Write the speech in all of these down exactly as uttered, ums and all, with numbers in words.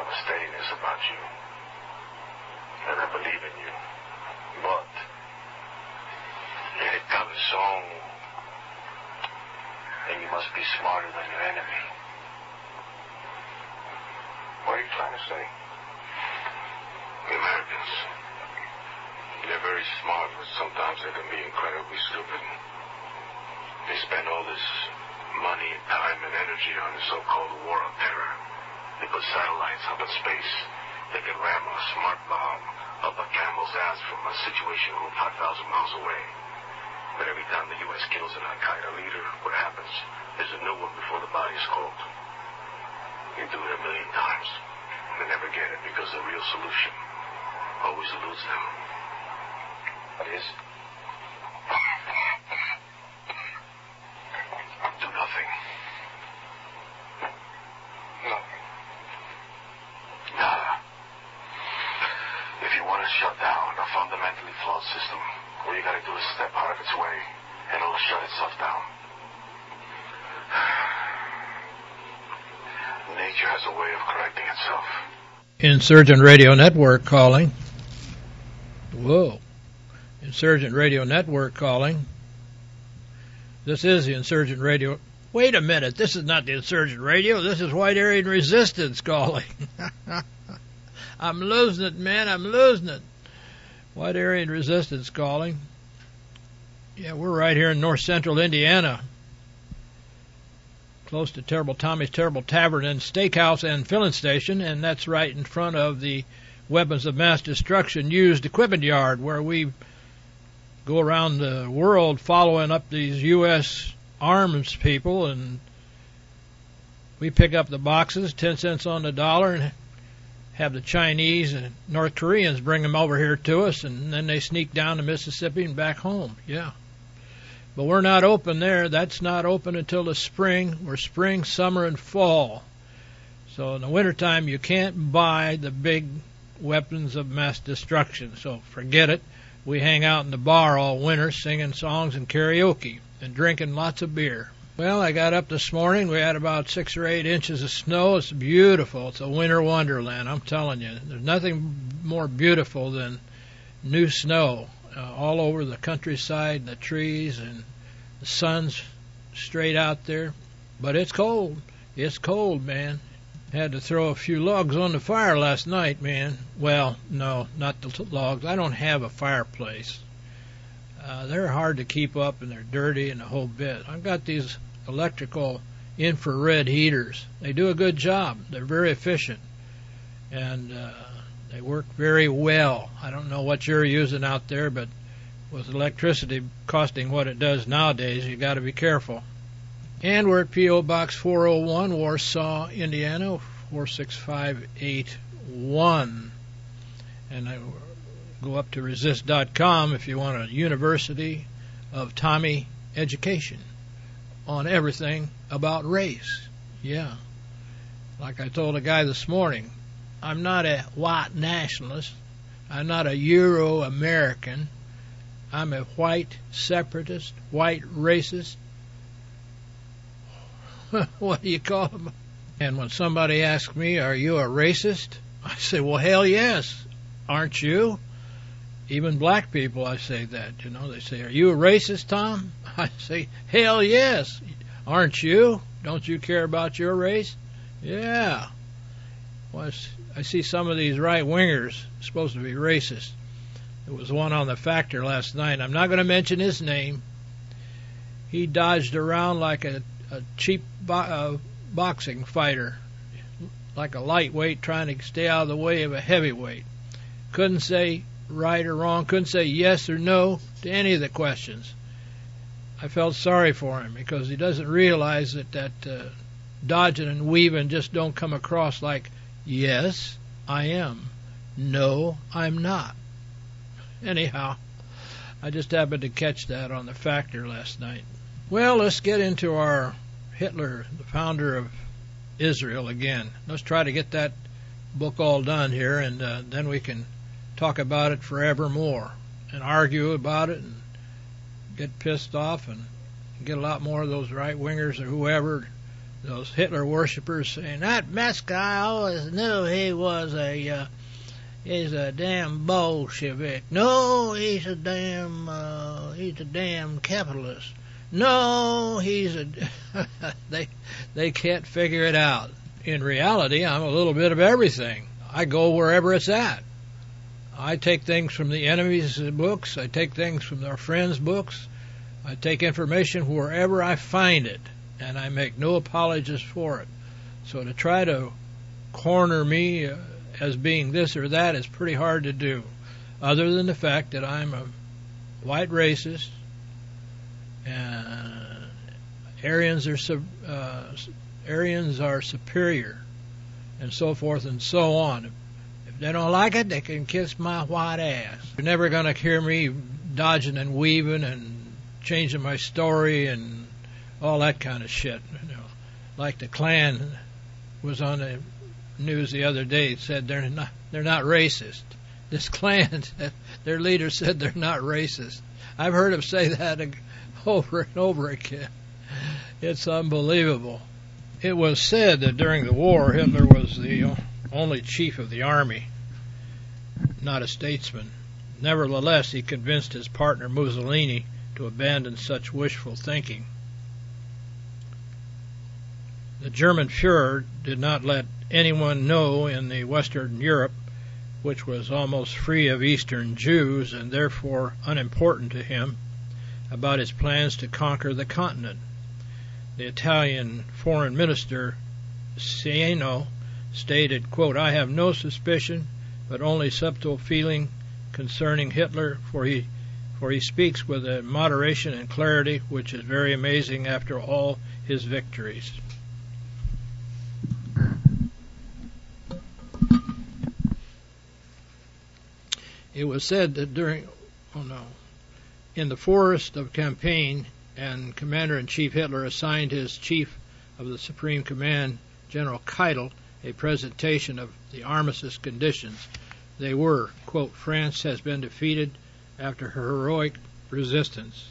devastating is about you. And I believe in you. But el cabezón, and you must be smarter than your enemy. What are you trying to say? The Americans, they're very smart, but sometimes they can be incredibly stupid. They spend all this money, time, and energy on the so-called war on terror. They put satellites up in space. They can ram a smart bomb up a camel's ass from a situation room five thousand miles away. But every time the U S kills an Al-Qaeda leader, what happens? There's a new one before the body's cold. You do it a million times. They never get it because the real solution always eludes them. What is? Do nothing. Nothing. Nada. If you want to shut down a fundamentally flawed system, all you gotta do is step out of its way, and it'll shut itself down. Nature has a way of correcting itself. Insurgent Radio Network calling. Whoa. Insurgent Radio Network calling. This is the Insurgent Radio. Wait a minute. This is not the Insurgent Radio. This is White Aryan Resistance calling. I'm losing it, man. I'm losing it. White Aryan Resistance calling. Yeah, we're right here in north central Indiana, close to Terrible Tommy's Terrible Tavern and Steakhouse and Filling Station, and that's right in front of the Weapons of Mass Destruction Used Equipment Yard, where we go around the world following up these U S arms people, and we pick up the boxes, ten cents on the dollar, and have the Chinese and North Koreans bring them over here to us, and then they sneak down to Mississippi and back home. Yeah. But we're not open there. That's not open until the spring. We're spring, summer, and fall. So in the wintertime, you can't buy the big weapons of mass destruction. So forget it. We hang out in the bar all winter singing songs and karaoke and drinking lots of beer. Well, I got up this morning. We had about six or eight inches of snow. It's beautiful. It's a winter wonderland, I'm telling you. There's nothing more beautiful than new snow uh, all over the countryside and the trees, and the sun's straight out there. But it's cold. It's cold, man. Had to throw a few logs on the fire last night, man. Well, no, not the logs. I don't have a fireplace. Uh, they're hard to keep up, and they're dirty and the whole bit. I've got these electrical infrared heaters. They do a good job. They're very efficient, and uh, they work very well. I don't know what you're using out there, but with electricity costing what it does nowadays, you got to be careful. And we're at P O. Box four oh one, Warsaw, Indiana, four six five eight one. And I go up to resist dot com if you want a University of Tommy education on everything about race. Yeah. Like I told a guy this morning, I'm not a white nationalist. I'm not a Euro-American. I'm a white separatist, white racist. What do you call them? And when somebody asks me, are you a racist? I say, well, hell yes. Aren't you? Even black people, I say that, you know. They say, are you a racist, Tom? I say, hell yes. Aren't you? Don't you care about your race? Yeah. Well, I see some of these right-wingers supposed to be racist. There was one on the Factor last night. I'm not going to mention his name. He dodged around like a, a cheap bo- uh, boxing fighter, like a lightweight trying to stay out of the way of a heavyweight. Couldn't say right or wrong, couldn't say yes or no to any of the questions. I felt sorry for him because he doesn't realize that that uh, dodging and weaving just don't come across like, yes, I am. No, I'm not. Anyhow, I just happened to catch that on the Factor last night. Well, let's get into our Hitler, the founder of Israel, again. Let's try to get that book all done here, and uh, then we can talk about it forevermore and argue about it and get pissed off and get a lot more of those right-wingers or whoever those Hitler worshippers saying, that Metzger, I always knew he was a, uh, he's a damn Bolshevik. No, he's a damn, uh, he's a damn capitalist. No, he's a, they, they can't figure it out. In reality, I'm a little bit of everything. I go wherever it's at. I take things from the enemy's books. I take things from our friends' books. I take information wherever I find it, and I make no apologies for it. So to try to corner me uh, as being this or that is pretty hard to do, other than the fact that I'm a white racist, and Aryans are sub, uh, Aryans are superior, and so forth and so on. If they don't like it, they can kiss my white ass. You're never going to hear me dodging and weaving and changing my story and all that kind of shit. You know, like the Klan was on the news the other day. It said they're not they're not racist. This Klan, their leader said they're not racist. I've heard him say that over and over again. It's unbelievable. It was said that during the war, Hitler was the only chief of the army, not a statesman. Nevertheless, he convinced his partner Mussolini to abandon such wishful thinking. The German Fuhrer did not let anyone know in the Western Europe, which was almost free of Eastern Jews and therefore unimportant to him, about his plans to conquer the continent. The Italian foreign minister Ciano stated, quote, I have no suspicion, but only subtle feeling concerning Hitler, for he for he speaks with a moderation and clarity which is very amazing after all his victories. It was said that during, oh no, in the forest of Campaign, and Commander-in-Chief Hitler assigned his chief of the Supreme Command, General Keitel, a presentation of the armistice conditions. They were, quote, France has been defeated after her heroic resistance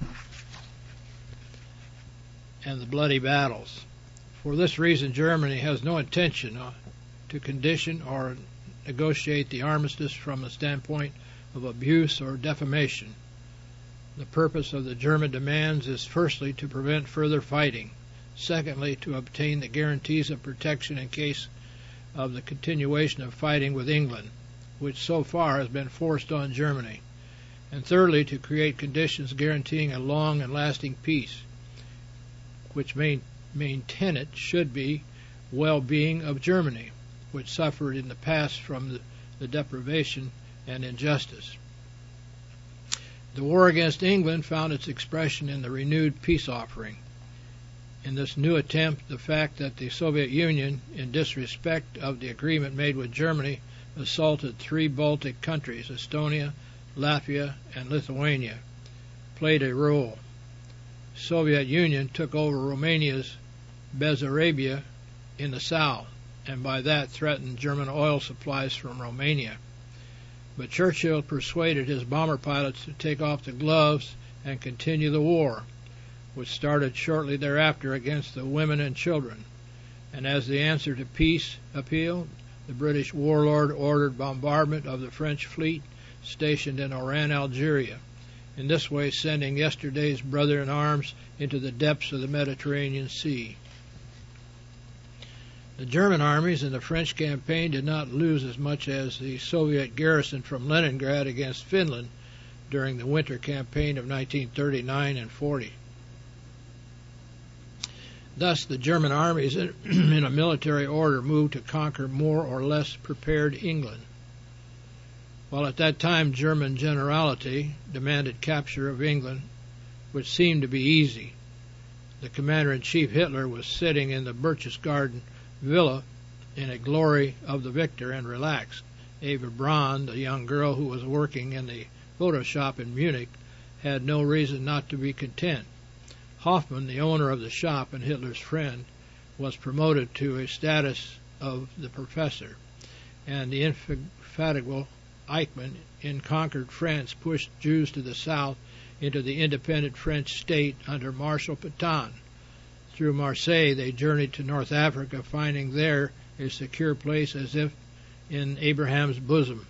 and the bloody battles. For this reason, Germany has no intention uh, to condition or negotiate the armistice from the standpoint of abuse or defamation. The purpose of the German demands is firstly to prevent further fighting, secondly to obtain the guarantees of protection in case of the continuation of fighting with England, which so far has been forced on Germany, and thirdly to create conditions guaranteeing a long and lasting peace, which main, main tenet should be well-being of Germany, which suffered in the past from the, the deprivation and injustice. The war against England found its expression in the renewed peace offering. In this new attempt, the fact that the Soviet Union, in disrespect of the agreement made with Germany, assaulted three Baltic countries, Estonia, Latvia, and Lithuania, played a role. Soviet Union took over Romania's Bessarabia in the south, and by that threatened German oil supplies from Romania. But Churchill persuaded his bomber pilots to take off the gloves and continue the war, which started shortly thereafter against the women and children. And as the answer to peace appeal, the British warlord ordered bombardment of the French fleet stationed in Oran, Algeria, in this way sending yesterday's brother-in-arms into the depths of the Mediterranean Sea. The German armies in the French campaign did not lose as much as the Soviet garrison from Leningrad against Finland during the winter campaign of nineteen thirty-nine and forty. Thus, the German armies in a military order moved to conquer more or less prepared England. While at that time German generality demanded capture of England, which seemed to be easy, the Commander-in-Chief Hitler was sitting in the Berchtesgaden villa in a glory of the victor and relaxed. Eva Braun, the young girl who was working in the photo shop in Munich, had no reason not to be content. Hoffmann, the owner of the shop and Hitler's friend, was promoted to a status of the professor, and the indefatigable Eichmann in conquered France pushed Jews to the south into the independent French state under Marshal Pétain. through Marseille, they journeyed to North Africa, finding there a secure place as if in Abraham's bosom.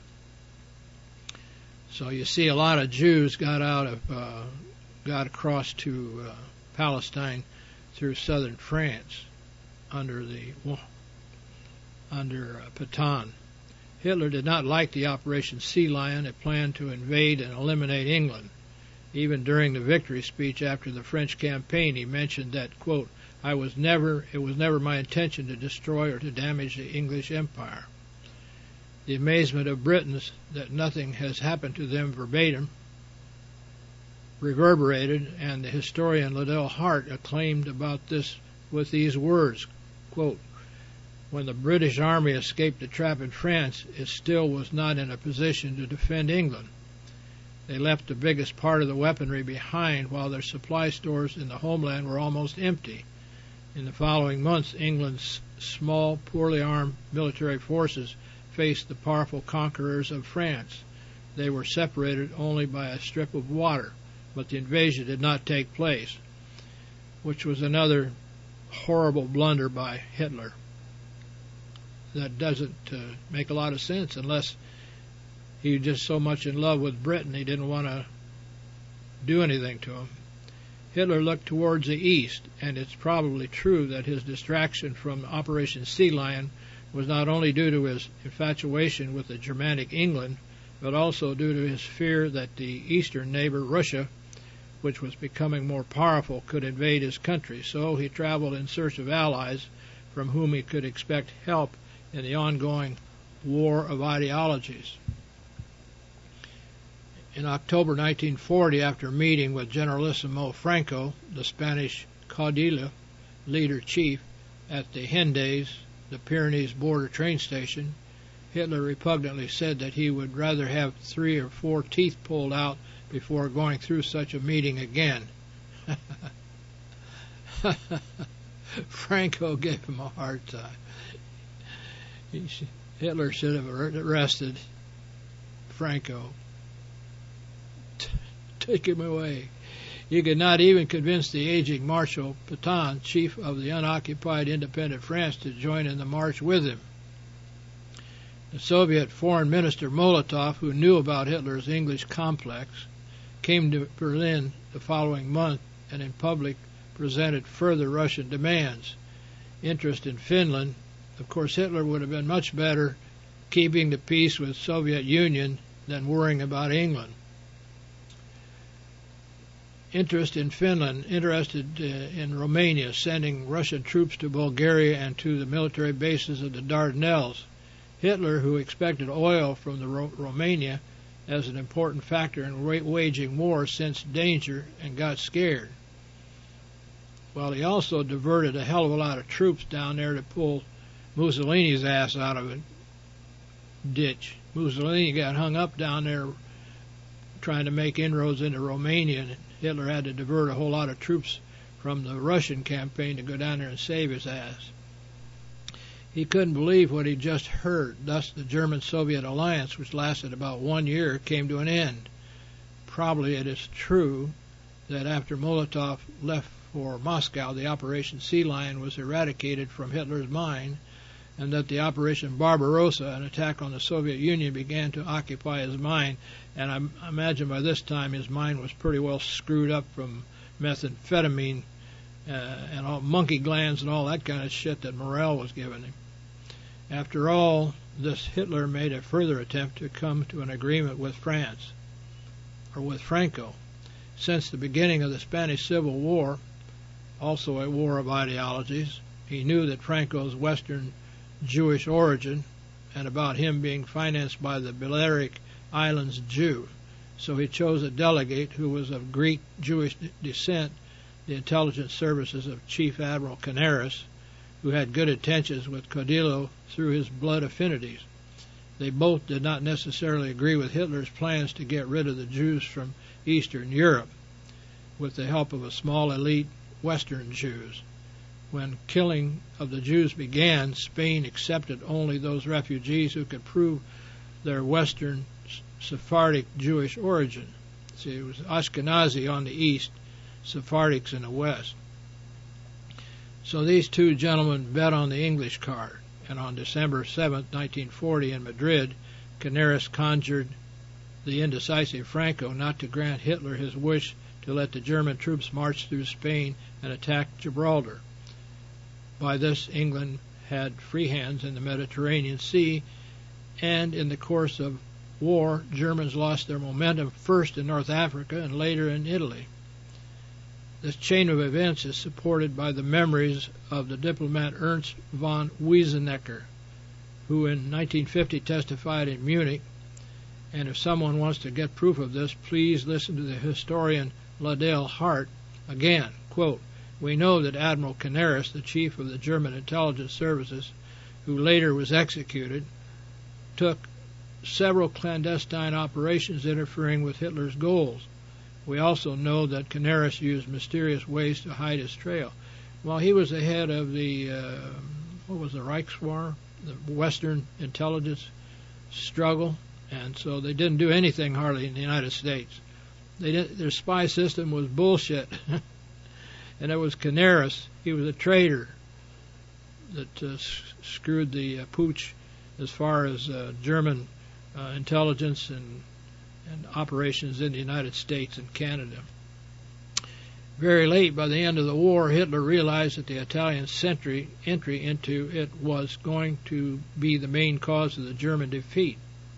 So you see a lot of Jews got out of, uh, got across to uh, Palestine through southern France under the under uh, Pétain. Hitler did not like the Operation Sea Lion, a plan to invade and eliminate England. Even during the victory speech after the French campaign, he mentioned that, quote, I was never, it was never my intention to destroy or to damage the English Empire. The amazement of Britons that nothing has happened to them verbatim reverberated, and the historian Liddell Hart acclaimed about this with these words, quote, when the British army escaped the trap in France, it still was not in a position to defend England. They left the biggest part of the weaponry behind, while their supply stores in the homeland were almost empty. In the following months, England's small, poorly armed military forces faced the powerful conquerors of France. They were separated only by a strip of water, but the invasion did not take place, which was another horrible blunder by Hitler. That doesn't uh, make a lot of sense unless he was just so much in love with Britain he didn't want to do anything to him. Hitler looked towards the east, and it's probably true that his distraction from Operation Sea Lion was not only due to his infatuation with the Germanic England, but also due to his fear that the eastern neighbor, Russia, which was becoming more powerful, could invade his country. So he traveled in search of allies from whom he could expect help in the ongoing war of ideologies. In October nineteen forty, after meeting with Generalissimo Franco, the Spanish caudillo leader-chief, at the Hendays, the Pyrenees border train station, Hitler repugnantly said that he would rather have three or four teeth pulled out before going through such a meeting again. Franco gave him a hard time. He, Hitler should have arrested Franco. T- take him away. He could not even convince the aging Marshal Pétain, chief of the unoccupied independent France, to join in the march with him. The Soviet Foreign Minister Molotov, who knew about Hitler's English complex, came to Berlin the following month and in public presented further Russian demands. Interest in Finland. Of course, Hitler would have been much better keeping the peace with the Soviet Union than worrying about England. Interest in Finland, interested uh, in Romania, sending Russian troops to Bulgaria and to the military bases of the Dardanelles. Hitler, who expected oil from the Ro- Romania as an important factor in wa- waging war, sensed danger and got scared. Well, he also diverted a hell of a lot of troops down there to pull Mussolini's ass out of a ditch. Mussolini got hung up down there trying to make inroads into Romania, and Hitler had to divert a whole lot of troops from the Russian campaign to go down there and save his ass. He couldn't believe what he'd just heard. Thus, the German-Soviet alliance, which lasted about one year, came to an end. Probably it is true that after Molotov left for Moscow, the Operation Sea Lion was eradicated from Hitler's mind, and that the Operation Barbarossa, an attack on the Soviet Union, began to occupy his mind. And I imagine by this time his mind was pretty well screwed up from methamphetamine uh, and all monkey glands and all that kind of shit that Morel was giving him. After all this, Hitler made a further attempt to come to an agreement with France, or with Franco. Since the beginning of the Spanish Civil War, also a war of ideologies, he knew that Franco's Western Jewish origin and about him being financed by the Balearic Islands Jew. So he chose a delegate who was of Greek Jewish descent, the intelligence services of Chief Admiral Canaris, who had good intentions with Caudillo through his blood affinities. They both did not necessarily agree with Hitler's plans to get rid of the Jews from Eastern Europe with the help of a small elite Western Jews. When killing of the Jews began, Spain accepted only those refugees who could prove their Western Sephardic Jewish origin. See, it was Ashkenazi on the east, Sephardics in the west. So these two gentlemen bet on the English card, and on December seventh, nineteen forty, in Madrid, Canaris conjured the indecisive Franco not to grant Hitler his wish to let the German troops march through Spain and attack Gibraltar. By this, England had free hands in the Mediterranean Sea, and in the course of war, Germans lost their momentum first in North Africa and later in Italy. This chain of events is supported by the memories of the diplomat Ernst von Wiesenecker, who in nineteen fifty testified in Munich, and if someone wants to get proof of this, please listen to the historian Liddell Hart again. Quote, "We know that Admiral Canaris, the chief of the German intelligence services, who later was executed, took several clandestine operations interfering with Hitler's goals. We also know that Canaris used mysterious ways to hide his trail." Well, he was the head of the, uh, what was the Reichswehr, the Western intelligence struggle, and so they didn't do anything hardly in the United States. They did, their spy system was bullshit. And it was Canaris. He was a traitor that uh, screwed the uh, pooch as far as uh, German uh, intelligence and, and operations in the United States and Canada. Very late, by the end of the war, Hitler realized that the Italian entry, entry into it was going to be the main cause of the German defeat.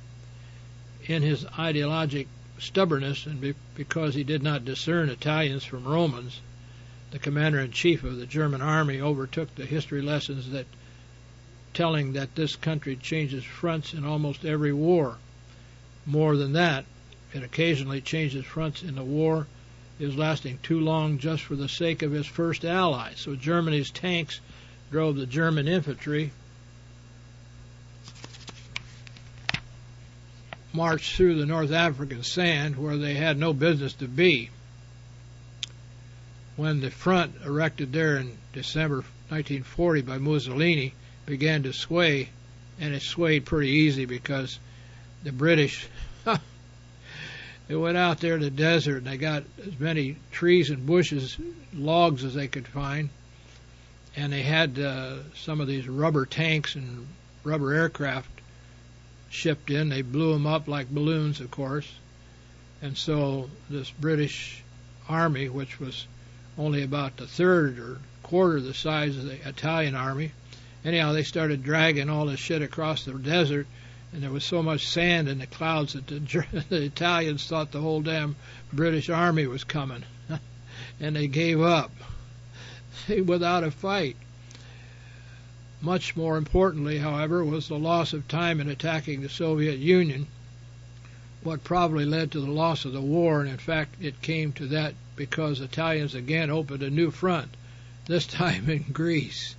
In his ideologic stubbornness, and be, because he did not discern Italians from Romans, the commander-in-chief of the German army overtook the history lessons that telling that this country changes fronts in almost every war. More than that, it occasionally changes fronts in the war is lasting too long just for the sake of his first ally. So Germany's tanks drove the German infantry, marched through the North African sand where they had no business to be. When the front erected there in December nineteen forty by Mussolini began to sway, and it swayed pretty easy because the British, they went out there to the desert and they got as many trees and bushes, logs as they could find, and they had uh, some of these rubber tanks and rubber aircraft shipped in. They blew them up like balloons, of course, and so this British army, which was only about the third or quarter the size of the Italian army. Anyhow, they started dragging all this shit across the desert, and there was so much sand in the clouds that the, the Italians thought the whole damn British army was coming, and they gave up without a fight. Much more importantly, however, was the loss of time in attacking the Soviet Union, what probably led to the loss of the war, and in fact it came to that because Italians again opened a new front, this time in Greece.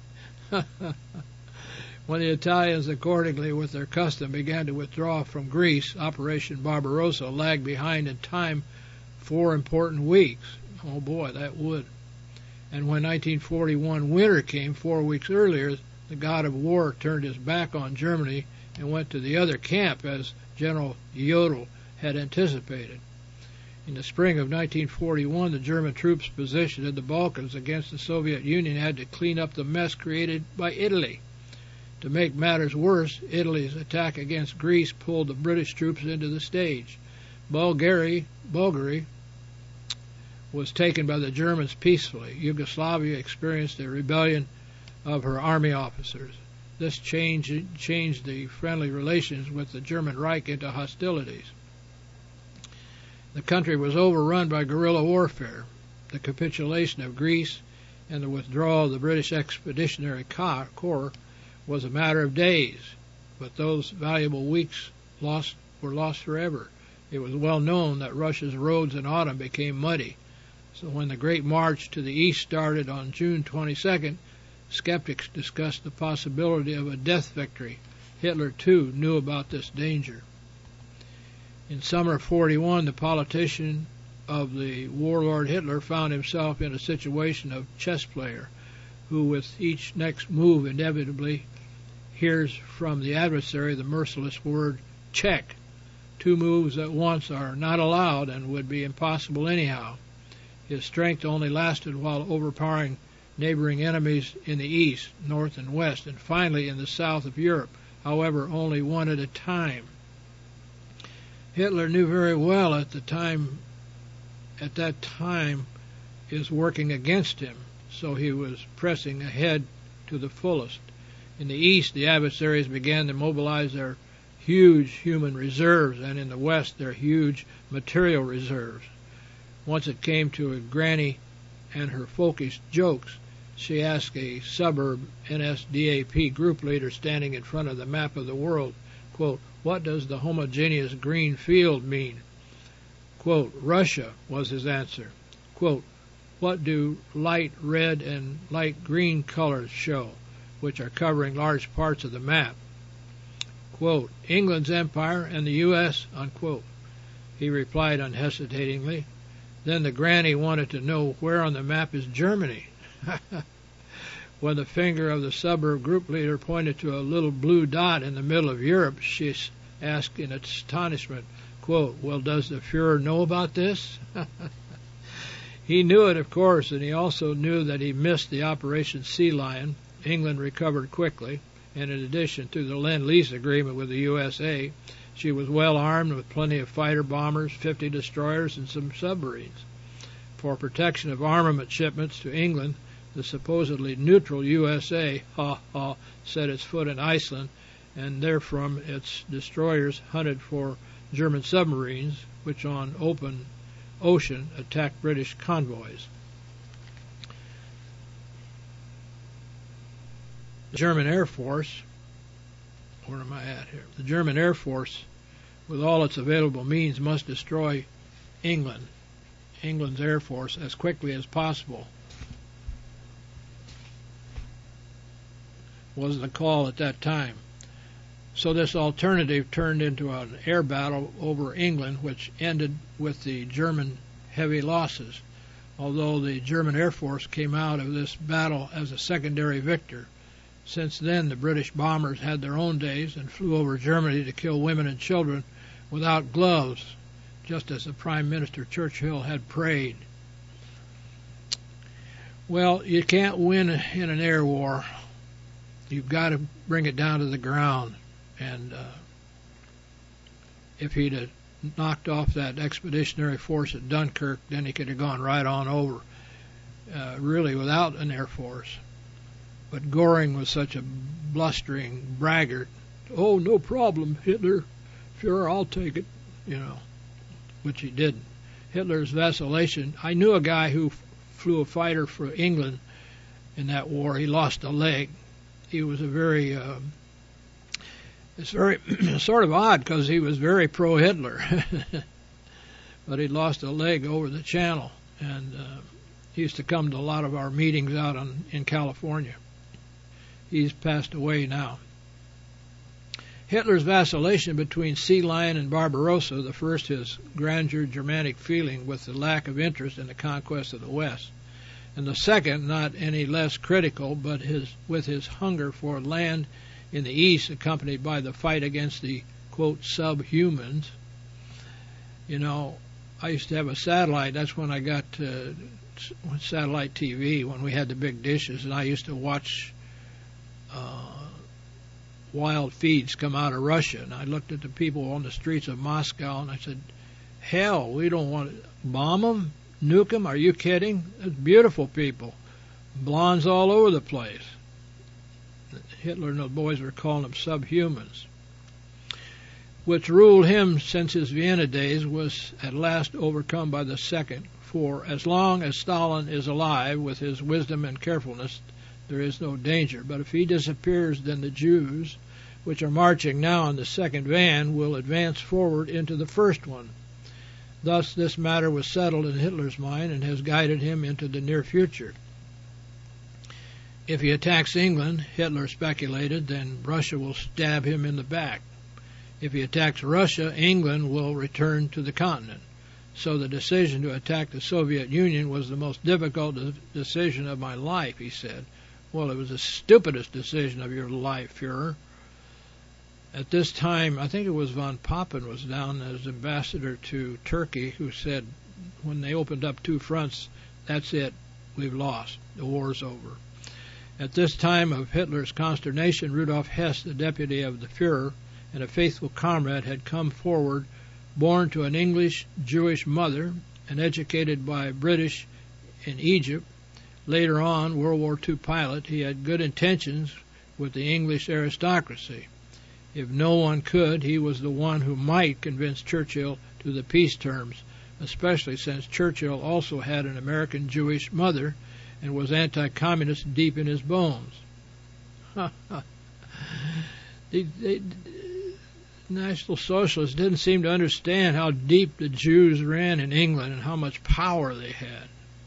When the Italians accordingly, with their custom, began to withdraw from Greece, Operation Barbarossa lagged behind in time four important weeks. Oh boy, that would. And when nineteen forty-one winter came four weeks earlier, the god of war turned his back on Germany and went to the other camp, as General Jodl had anticipated. In the spring of nineteen forty-one, the German troops positioned in the Balkans against the Soviet Union had to clean up the mess created by Italy. To make matters worse, Italy's attack against Greece pulled the British troops into the stage. Bulgaria, Bulgaria was taken by the Germans peacefully. Yugoslavia experienced a rebellion of her army officers. This change, changed the friendly relations with the German Reich into hostilities. The country was overrun by guerrilla warfare. The capitulation of Greece and the withdrawal of the British Expeditionary Corps was a matter of days, but those valuable weeks lost were lost forever. It was well known that Russia's roads in autumn became muddy, so when the Great March to the east started on June twenty-second, skeptics discussed the possibility of a death victory. Hitler, too, knew about this danger. In summer of forty-one, the politician of the warlord Hitler found himself in a situation of chess player, who with each next move inevitably hears from the adversary the merciless word check. Two moves at once are not allowed and would be impossible anyhow. His strength only lasted while overpowering neighboring enemies in the east, north, and west, and finally in the south of Europe, however, only one at a time. Hitler knew very well at the time, at that time, is working against him, so he was pressing ahead to the fullest. In the east, the adversaries began to mobilize their huge human reserves, and in the west, their huge material reserves. Once it came to a granny and her folkish jokes, she asked a suburb N S D A P group leader standing in front of the map of the world, quote, "What does the homogeneous green field mean?" Quote, "Russia," was his answer. Quote, "What do light red and light green colors show, which are covering large parts of the map?" Quote, "England's empire and the U S" unquote. He replied unhesitatingly. Then the granny wanted to know where on the map is Germany. When the finger of the suburb group leader pointed to a little blue dot in the middle of Europe, she asked in astonishment, quote, "Well, does the Fuhrer know about this?" He knew it, of course, and he also knew that he missed the Operation Sea Lion. England recovered quickly, and in addition to the Lend-Lease agreement with the U S A, she was well armed with plenty of fighter bombers, fifty destroyers, and some submarines. For protection of armament shipments to England, the supposedly neutral U S A, ha ha, set its foot in Iceland, and therefrom its destroyers hunted for German submarines, which on open ocean attacked British convoys. The German Air Force, where am I at here? The German Air Force, with all its available means, must destroy England, England's Air Force, as quickly as possible, was the call at that time. So this alternative turned into an air battle over England, which ended with the German heavy losses, although the German Air Force came out of this battle as a secondary victor. Since then, the British bombers had their own days and flew over Germany to kill women and children without gloves, just as the Prime Minister Churchill had prayed. Well, you can't win in an air war. You've got to bring it down to the ground. And uh, if he'd have knocked off that expeditionary force at Dunkirk, then he could have gone right on over, uh, really without an air force. But Goring was such a blustering braggart. "Oh, no problem, Hitler. Sure, I'll take it," you know, which he didn't. Hitler's vacillation. I knew a guy who f- flew a fighter for England in that war. He lost a leg. He was a very, uh, it's very sort of odd because he was very pro-Hitler. But he lost a leg over the channel, and uh, he used to come to a lot of our meetings out on, in California. He's passed away now. Hitler's vacillation between Sea Lion and Barbarossa, the first his grandeur Germanic feeling with the lack of interest in the conquest of the West, and the second, not any less critical, but his with his hunger for land in the East, accompanied by the fight against the, quote, subhumans. You know, I used to have a satellite. That's when I got uh, satellite T V, when we had the big dishes, and I used to watch Uh, wild feeds come out of Russia, and I looked at the people on the streets of Moscow, and I said, "Hell, we don't want to bomb them, nuke them. Are you kidding? It's beautiful people, blondes all over the place." Hitler and the boys were calling them subhumans. Which ruled him since his Vienna days was at last overcome by the second. For as long as Stalin is alive, with his wisdom and carefulness, there is no danger. But if he disappears, then the Jews, which are marching now in the second van, will advance forward into the first one. Thus this matter was settled in Hitler's mind and has guided him into the near future. If he attacks England, Hitler speculated, then Russia will stab him in the back. If he attacks Russia, England will return to the continent. So the decision to attack the Soviet Union was the most difficult decision of my life, he said. Well, it was the stupidest decision of your life, Fuhrer. At this time, I think it was von Papen was down as ambassador to Turkey, who said when they opened up two fronts, that's it, we've lost. The war's over. At this time of Hitler's consternation, Rudolf Hess, the deputy of the Fuhrer and a faithful comrade, had come forward, born to an English-Jewish mother and educated by British in Egypt. Later on, World War Two pilot, he had good intentions with the English aristocracy. If no one could, he was the one who might convince Churchill to the peace terms, especially since Churchill also had an American Jewish mother and was anti-communist deep in his bones. the, the National Socialists didn't seem to understand how deep the Jews ran in England and how much power they had.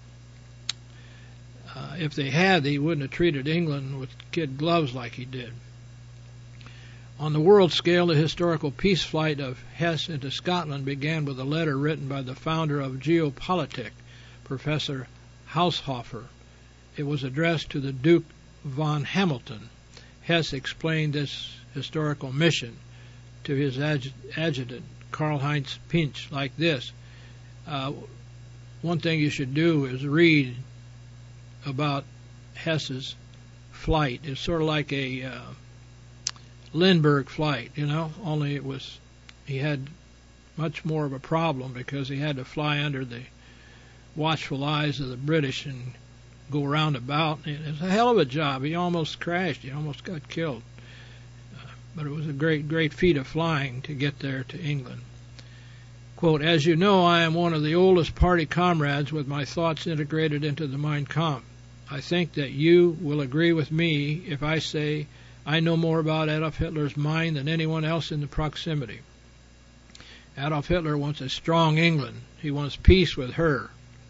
Uh, if they had, he wouldn't have treated England with kid gloves like he did. On the world scale, the historical peace flight of Hess into Scotland began with a letter written by the founder of Geopolitik, Professor Haushofer. It was addressed to the Duke von Hamilton. Hess explained this historical mission to his adj- adjutant, Karl-Heinz Pinch, like this. Uh, one thing you should do is read about Hess's flight. It's sort of like a uh, Lindbergh flight, you know, only it was, he had much more of a problem because he had to fly under the watchful eyes of the British and go roundabout. It was a hell of a job. He almost crashed. He almost got killed. Uh, but it was a great, great feat of flying to get there to England. Quote, as you know, I am one of the oldest party comrades with my thoughts integrated into the Mein Kampf. I think that you will agree with me if I say I know more about Adolf Hitler's mind than anyone else in the proximity. Adolf Hitler wants a strong England. He wants peace with her.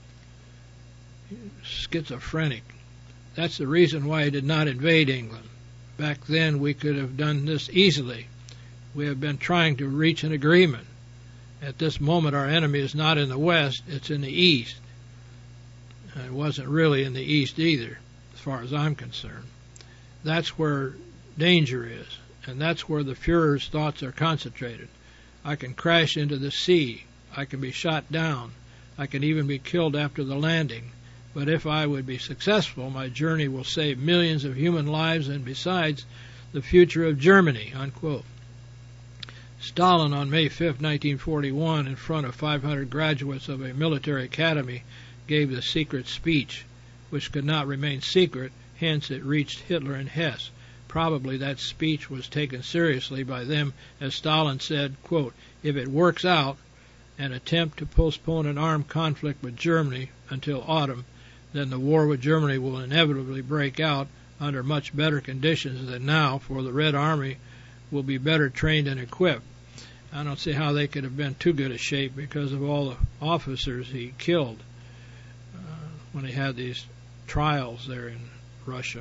Schizophrenic. That's the reason why he did not invade England. Back then we could have done this easily. We have been trying to reach an agreement. At this moment our enemy is not in the west, it's in the east. It wasn't really in the east either, as far as I'm concerned. That's where danger is, and that's where the Fuhrer's thoughts are concentrated. I can crash into the sea. I can be shot down. I can even be killed after the landing. But if I would be successful, my journey will save millions of human lives and, besides, the future of Germany, unquote. Stalin, on May fifth, nineteen forty-one, in front of five hundred graduates of a military academy, gave the secret speech, which could not remain secret, hence it reached Hitler and Hess. Probably that speech was taken seriously by them, as Stalin said, quote, if it works out, an attempt to postpone an armed conflict with Germany until autumn, then the war with Germany will inevitably break out under much better conditions than now, for the Red Army will be better trained and equipped. I don't see how they could have been too good a shape because of all the officers he killed uh, when he had these trials there in Russia.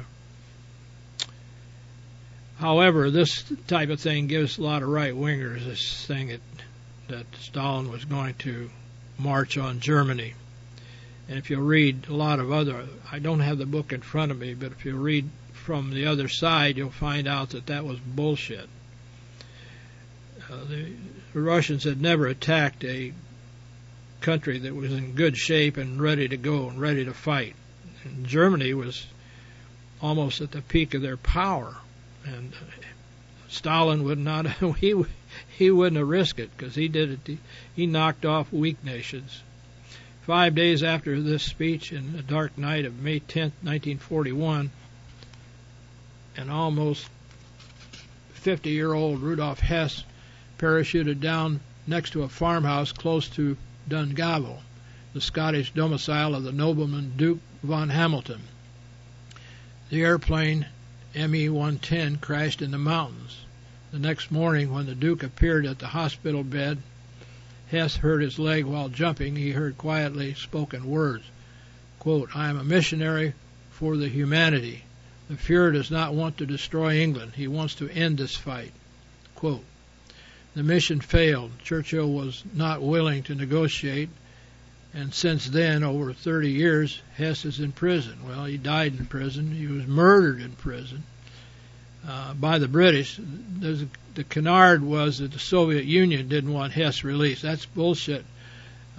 However, this type of thing gives a lot of right-wingers this thing that, that Stalin was going to march on Germany. And if you read a lot of other, I don't have the book in front of me, but if you read from the other side, you'll find out that that was bullshit. Uh, the, the Russians had never attacked a country that was in good shape and ready to go and ready to fight. And Germany was almost at the peak of their power. And Stalin would not, he he wouldn't have risked it because he did it. He knocked off weak nations. Five days after this speech, in the dark night of May tenth, nineteen forty-one, an almost fifty-year-old Rudolf Hess parachuted down next to a farmhouse close to Dungavel, the Scottish domicile of the nobleman Duke von Hamilton. The airplane M E one ten crashed in the mountains. The next morning, when the Duke appeared at the hospital bed, Hess hurt his leg while jumping. He heard quietly spoken words. Quote, I am a missionary for the humanity. The Fuhrer does not want to destroy England. He wants to end this fight. Quote, the mission failed. Churchill was not willing to negotiate, and since then, over thirty years, Hess is in prison. Well, he died in prison. He was murdered in prison uh, by the British. There's a, the canard was that the Soviet Union didn't want Hess released. That's bullshit. Uh,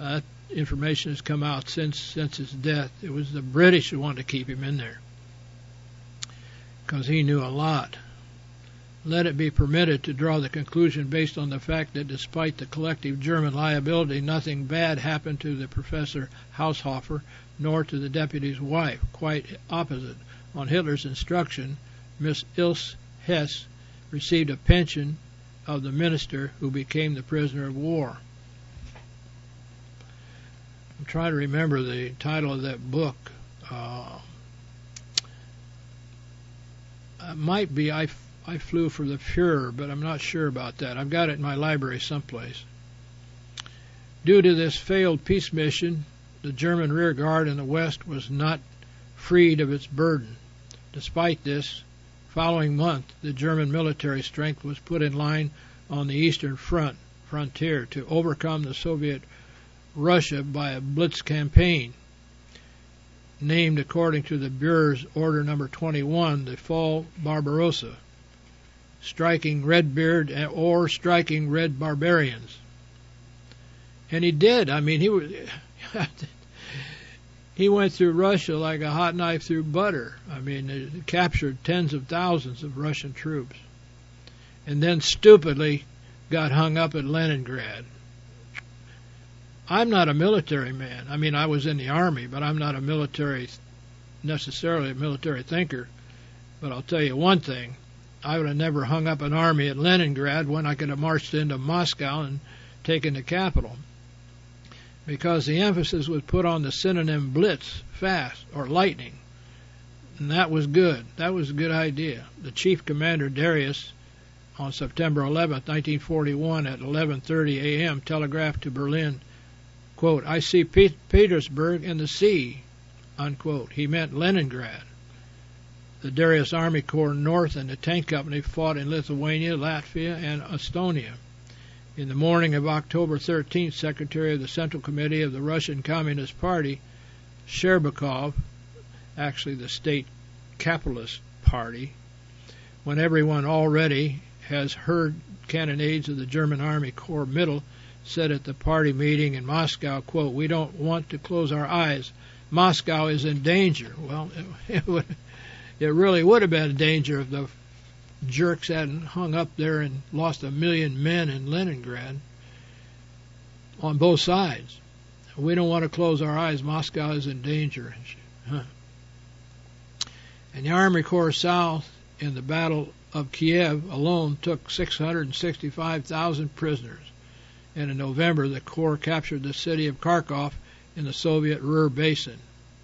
information has come out since since his death. It was the British who wanted to keep him in there because he knew a lot. Let it be permitted to draw the conclusion based on the fact that despite the collective German liability, nothing bad happened to the Professor Haushofer nor to the deputy's wife. Quite opposite. On Hitler's instruction, Miss Ilse Hess received a pension of the minister who became the prisoner of war. I'm trying to remember the title of that book. Uh, it might be I, I Flew for the Fuhrer, but I'm not sure about that. I've got it in my library someplace. Due to this failed peace mission, the German rear guard in the West was not freed of its burden. Despite this, following month, the German military strength was put in line on the eastern front frontier to overcome the Soviet Russia by a blitz campaign, named according to the Bureau's Order Number twenty-one, the Fall Barbarossa, striking Redbeard or striking Red Barbarians. And he did. I mean, he was he went through Russia like a hot knife through butter. I mean, it captured tens of thousands of Russian troops, and then stupidly got hung up at Leningrad. I'm not a military man. I mean, I was in the army, but I'm not a military, necessarily a military thinker. But I'll tell you one thing. I would have never hung up an army at Leningrad when I could have marched into Moscow and taken the capital. Because the emphasis was put on the synonym blitz, fast, or lightning. And that was good. That was a good idea. The chief commander, Darius, on September eleventh, nineteen forty-one, at eleven thirty a.m., telegraphed to Berlin, quote, I see P- Petersburg in the sea, unquote. He meant Leningrad. The Darius Army Corps North and the Tank Company fought in Lithuania, Latvia, and Estonia. In the morning of October thirteenth, Secretary of the Central Committee of the Russian Communist Party, Sherbakov, actually the state capitalist party, when everyone already has heard cannonades of the German Army Corps Middle, said at the party meeting in Moscow, quote, we don't want to close our eyes. Moscow is in danger. Well, it, it, would, it really would have been in danger if the jerks hadn't hung up there and lost a million men in Leningrad on both sides. We don't want to close our eyes. Moscow is in danger. Huh. And the Army Corps South in the Battle of Kiev alone took six hundred sixty-five thousand prisoners. And in November, the Corps captured the city of Kharkov in the Soviet Ruhr Basin.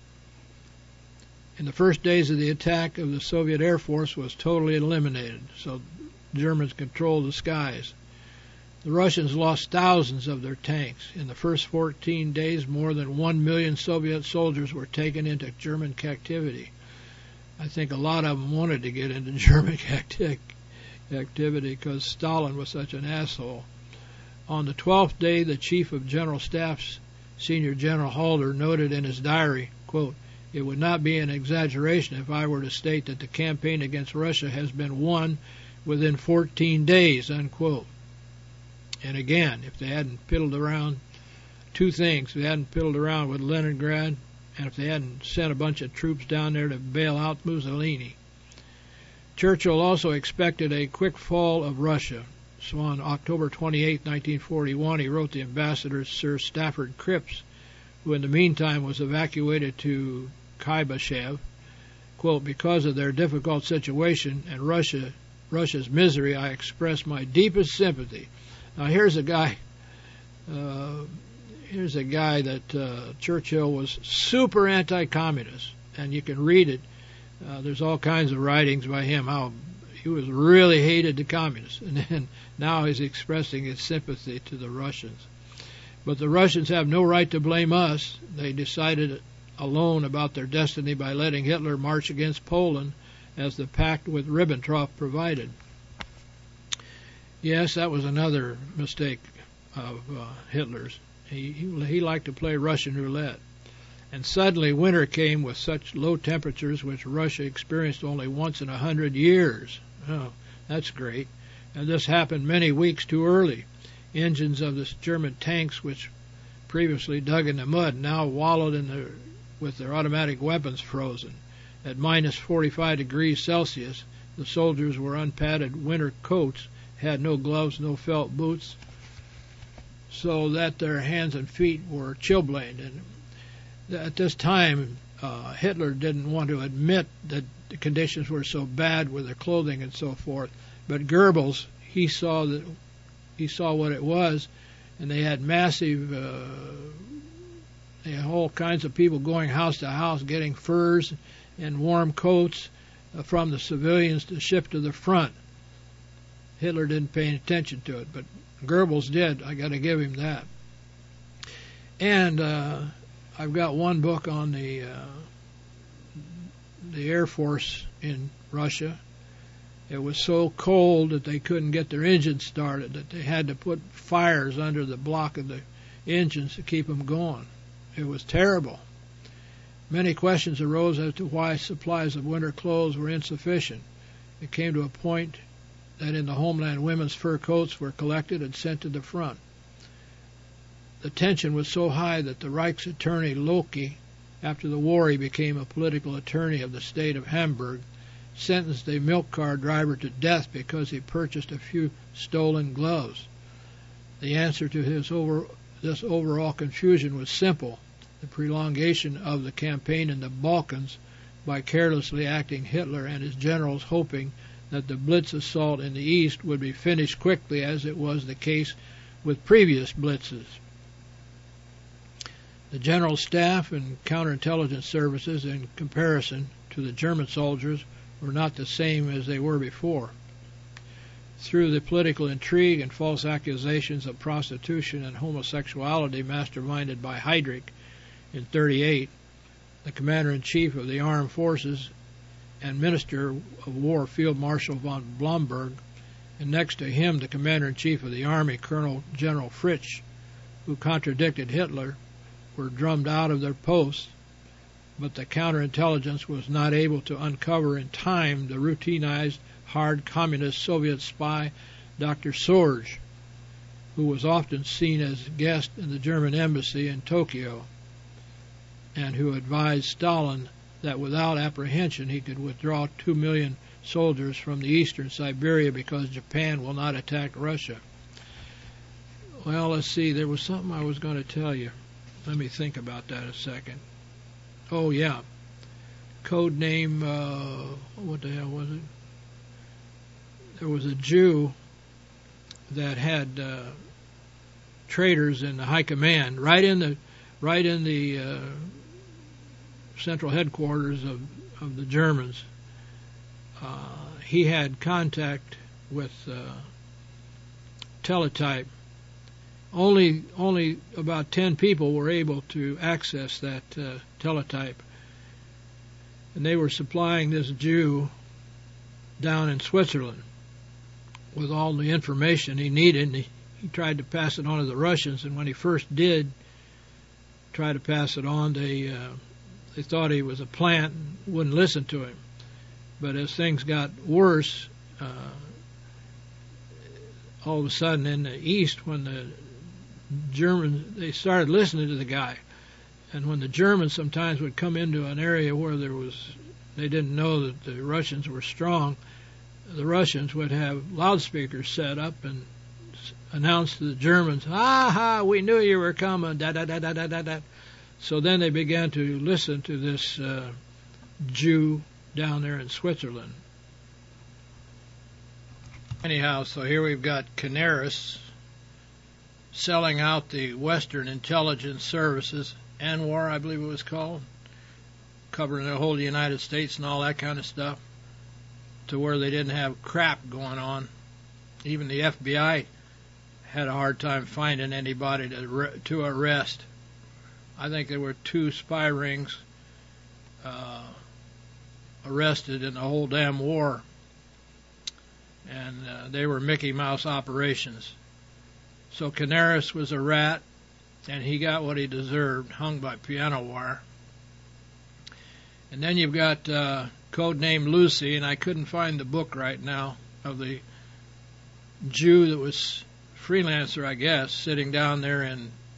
In the first days of the attack of the Soviet Air Force was totally eliminated, so Germans controlled the skies. The Russians lost thousands of their tanks. In the first fourteen days, more than one million Soviet soldiers were taken into German captivity. I think a lot of them wanted to get into German captivity because Stalin was such an asshole. On the twelfth day, the Chief of General Staff's Senior General Halder noted in his diary, quote, it would not be an exaggeration if I were to state that the campaign against Russia has been won within fourteen days, unquote. And again, if they hadn't piddled around, two things, if they hadn't piddled around with Leningrad, and if they hadn't sent a bunch of troops down there to bail out Mussolini. Churchill also expected a quick fall of Russia. So on October twenty-eighth, nineteen forty-one, he wrote the ambassador, Sir Stafford Cripps, who in the meantime was evacuated to Kybashev, quote, because of their difficult situation and Russia, Russia's misery, I express my deepest sympathy. Now here's a guy, uh, here's a guy that uh, Churchill was super anti-communist, and you can read it. Uh, there's all kinds of writings by him, how he was really hated the communists, and then now he's expressing his sympathy to the Russians. But the Russians have no right to blame us. They decided alone about their destiny by letting Hitler march against Poland as the pact with Ribbentrop provided. Yes, that was another mistake of uh, Hitler's. He, he, he liked to play Russian roulette. And suddenly winter came with such low temperatures which Russia experienced only once in a hundred years. Oh, that's great. And this happened many weeks too early. Engines of the German tanks, which previously dug in the mud, now wallowed in the, with their automatic weapons frozen. At minus forty-five degrees Celsius, the soldiers wore unpadded winter coats, had no gloves, no felt boots, so that their hands and feet were chilblained. And at this time, uh, Hitler didn't want to admit that the conditions were so bad with their clothing and so forth. But Goebbels, he saw that he saw what it was, and they had massive, uh, they had all kinds of people going house to house, getting furs and warm coats uh, from the civilians to ship to the front. Hitler didn't pay any attention to it, but Goebbels did. I got to give him that. And uh, I've got one book on the uh, the Air Force in Russia. It was so cold that they couldn't get their engines started, that they had to put fires under the block of the engines to keep them going. It was terrible. Many questions arose as to why supplies of winter clothes were insufficient. It came to a point that in the homeland women's fur coats were collected and sent to the front. The tension was so high that the Reich's attorney Loki, after the war he became a political attorney of the state of Hamburg, sentenced a milk car driver to death because he purchased a few stolen gloves. The answer to his over, this overall confusion was simple: the prolongation of the campaign in the Balkans by carelessly acting Hitler and his generals, hoping that the Blitz assault in the east would be finished quickly, as it was the case with previous blitzes. The General Staff and counterintelligence services, in comparison to the German soldiers, were not the same as they were before. Through the political intrigue and false accusations of prostitution and homosexuality masterminded by Heydrich in thirty-eight, the Commander-in-Chief of the Armed Forces and Minister of War Field Marshal von Blomberg, and next to him the Commander-in-Chief of the Army, Colonel General Fritsch, who contradicted Hitler, were drummed out of their posts, but the counterintelligence was not able to uncover in time the routinized, hard communist Soviet spy Doctor Sorge, who was often seen as guest in the German embassy in Tokyo, and who advised Stalin that without apprehension he could withdraw two million soldiers from the eastern Siberia because Japan will not attack Russia. Well, let's see, there was something I was going to tell you. Let me think about that a second. Oh, yeah. Code name, uh, what the hell was it? There was a Jew that had uh, traitors in the high command, right in the, right in the uh, central headquarters of, of the Germans. Uh, he had contact with uh, teletype. Only only about ten people were able to access that uh, teletype. And they were supplying this Jew down in Switzerland with all the information he needed. And he, he tried to pass it on to the Russians, and when he first did try to pass it on, they, uh, they thought he was a plant and wouldn't listen to him. But as things got worse, uh, all of a sudden in the East, when the Germans, they started listening to the guy. And when the Germans sometimes would come into an area where there was, they didn't know that the Russians were strong, the Russians would have loudspeakers set up and announce to the Germans, "Ha ha, we knew you were coming, da da da da da da da." So then they began to listen to this uh, Jew down there in Switzerland. Anyhow, so here we've got Canaris selling out the Western Intelligence Services, ANWR, I believe it was called, covering the whole United States and all that kind of stuff, to where they didn't have crap going on. Even the F B I had a hard time finding anybody to, to arrest. I think there were two spy rings uh, arrested in the whole damn war, and uh, they were Mickey Mouse operations. So Canaris was a rat, and he got what he deserved, hung by piano wire. And then you've got uh, Codename Lucy, and I couldn't find the book right now, of the Jew that was freelancer, I guess, sitting down there in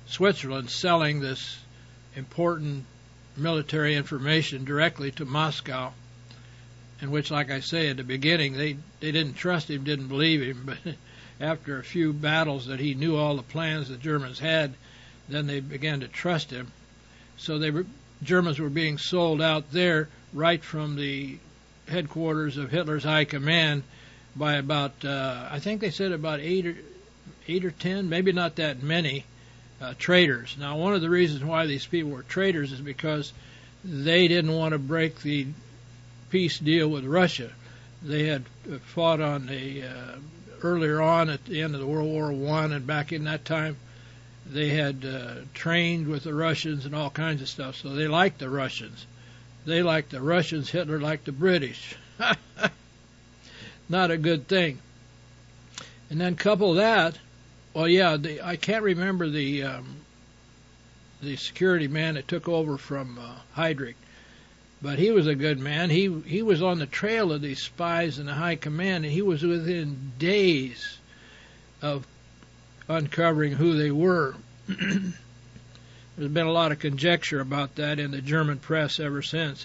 Switzerland selling this important military information directly to Moscow, in which, like I say, at the beginning, they, they didn't trust him, didn't believe him, but after a few battles that he knew all the plans the Germans had, then they began to trust him. So they were, Germans were being sold out there right from the headquarters of Hitler's High Command by about, uh, I think they said about eight or, eight or ten, maybe not that many, uh, traitors. Now, one of the reasons why these people were traitors is because they didn't want to break the peace deal with Russia. They had fought on the uh, earlier on at the end of the World War One, and back in that time, they had uh, trained with the Russians and all kinds of stuff. So they liked the Russians. They liked the Russians. Hitler liked the British. Not a good thing. And then couple that, well, yeah, the, I can't remember the um, the security man that took over from uh, Heydrich, but he was a good man. He he was on the trail of these spies in the high command, and he was within days of uncovering who they were. There's been a lot of conjecture about that in the German press ever since.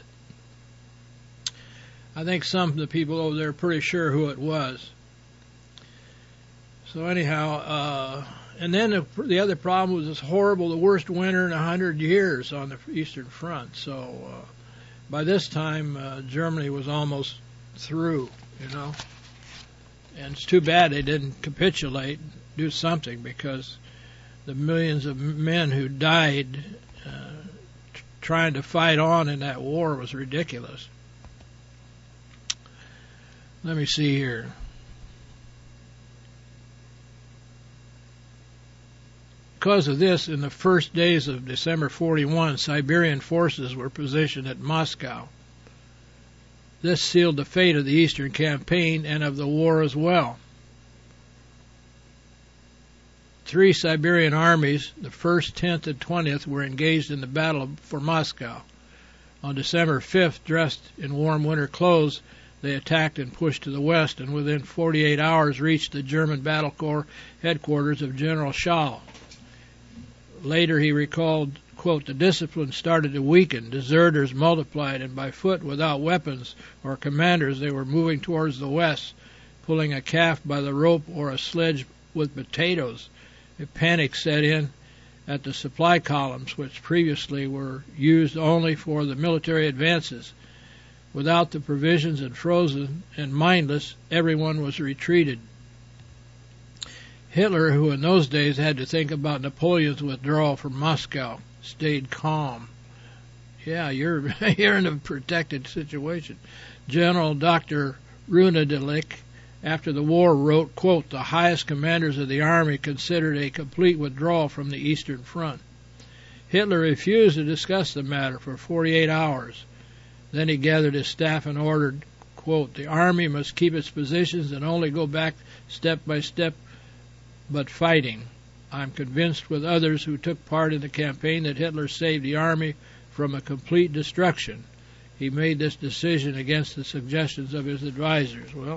I think some of the people over there are pretty sure who it was. So anyhow, uh, and then the, the other problem was this horrible, the worst winter in a hundred years on the Eastern Front. So uh, by this time, uh, Germany was almost through, you know. And it's too bad they didn't capitulate, do something, because the millions of men who died uh, t- trying to fight on in that war was ridiculous. Let me see here. Because of this, in the first days of December forty-one, Siberian forces were positioned at Moscow. This sealed the fate of the Eastern Campaign and of the war as well. Three Siberian armies, the first, tenth, and twentieth, were engaged in the battle for Moscow. On December fifth, dressed in warm winter clothes, they attacked and pushed to the west, and within forty-eight hours reached the German Battle Corps headquarters of General Schall. Later he recalled, quote, "The discipline started to weaken, deserters multiplied, and by foot without weapons or commanders they were moving towards the west, pulling a calf by the rope or a sledge with potatoes. A panic set in at the supply columns, which previously were used only for the military advances. Without the provisions and frozen and mindless, everyone was retreated." Hitler, who in those days had to think about Napoleon's withdrawal from Moscow, stayed calm. Yeah, you're you're in a protected situation. General Doctor Runedelich, after the war, wrote, quote, "The highest commanders of the army considered a complete withdrawal from the Eastern Front." Hitler refused to discuss the matter for forty-eight hours. Then he gathered his staff and ordered, quote, "The army must keep its positions and only go back step by step, but fighting. I'm convinced with others who took part in the campaign that Hitler saved the army from a complete destruction. He made this decision against the suggestions of his advisors." Well,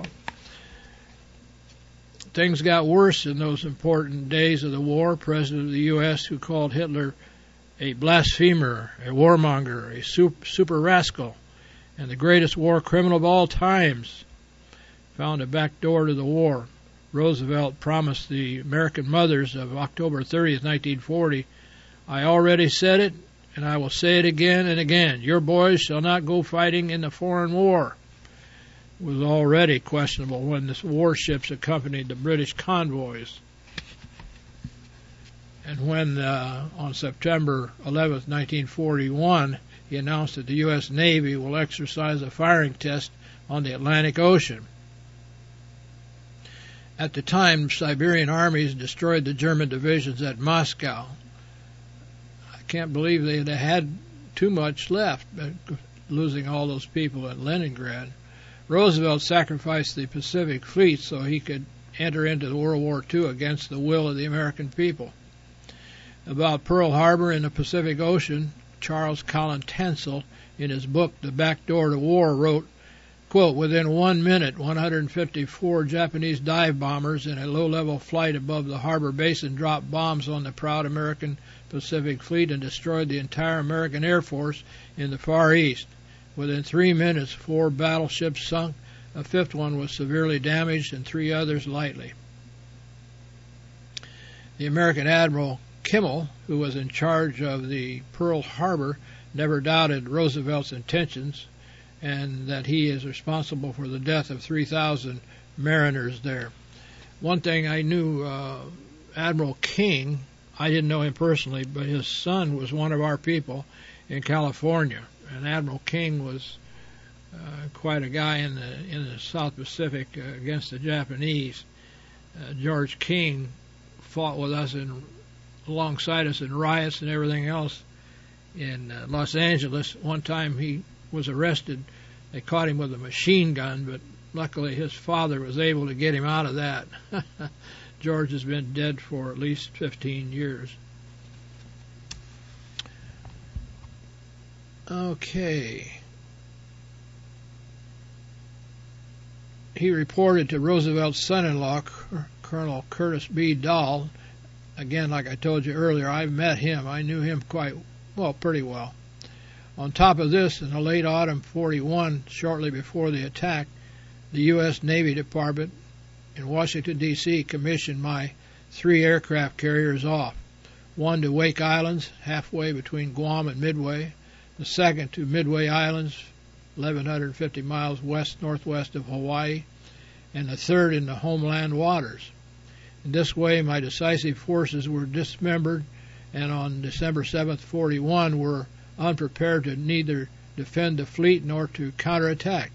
things got worse in those important days of the war. President of the U S, who called Hitler a blasphemer, a warmonger, a super, super rascal, and the greatest war criminal of all times, found a back door to the war. Roosevelt promised the American mothers of October thirtieth, nineteen forty, "I already said it, and I will say it again and again. Your boys shall not go fighting in the foreign war." It was already questionable when the warships accompanied the British convoys. And when, uh, on September eleventh, nineteen forty-one, he announced that the U S Navy will exercise a firing test on the Atlantic Ocean. At the time, Siberian armies destroyed the German divisions at Moscow. I can't believe they had too much left, losing all those people at Leningrad. Roosevelt sacrificed the Pacific Fleet so he could enter into World War Two against the will of the American people. About Pearl Harbor in the Pacific Ocean, Charles Colin Tansel, in his book The Back Door to War, wrote, Quote, within one minute, one hundred fifty-four Japanese dive bombers in a low-level flight above the harbor basin dropped bombs on the proud American Pacific Fleet and destroyed the entire American Air Force in the Far East. Within three minutes, four battleships sunk, a fifth one was severely damaged, and three others lightly. The American Admiral Kimmel, who was in charge of the Pearl Harbor, never doubted Roosevelt's intentions and that he is responsible for the death of three thousand mariners there. One thing I knew, uh, Admiral King, I didn't know him personally, but his son was one of our people in California, and Admiral King was uh, quite a guy in the in the South Pacific uh, against the Japanese. Uh, George King fought with us in alongside us in riots and everything else in uh, Los Angeles. One time he was arrested. They caught him with a machine gun, but luckily his father was able to get him out of that. George has been dead for at least fifteen years. Okay. He reported to Roosevelt's son-in-law, Colonel Curtis B. Dahl. Again, like I told you earlier, I met him. I knew him quite well, pretty well. On top of this, in the late autumn forty-one, shortly before the attack, the U S Navy Department in Washington, D C commissioned my three aircraft carriers off. One to Wake Islands, halfway between Guam and Midway. The second to Midway Islands, eleven fifty miles west-northwest of Hawaii. And the third in the homeland waters. In this way, my decisive forces were dismembered, and on December seventh, forty-one, were unprepared to neither defend the fleet nor to counterattack.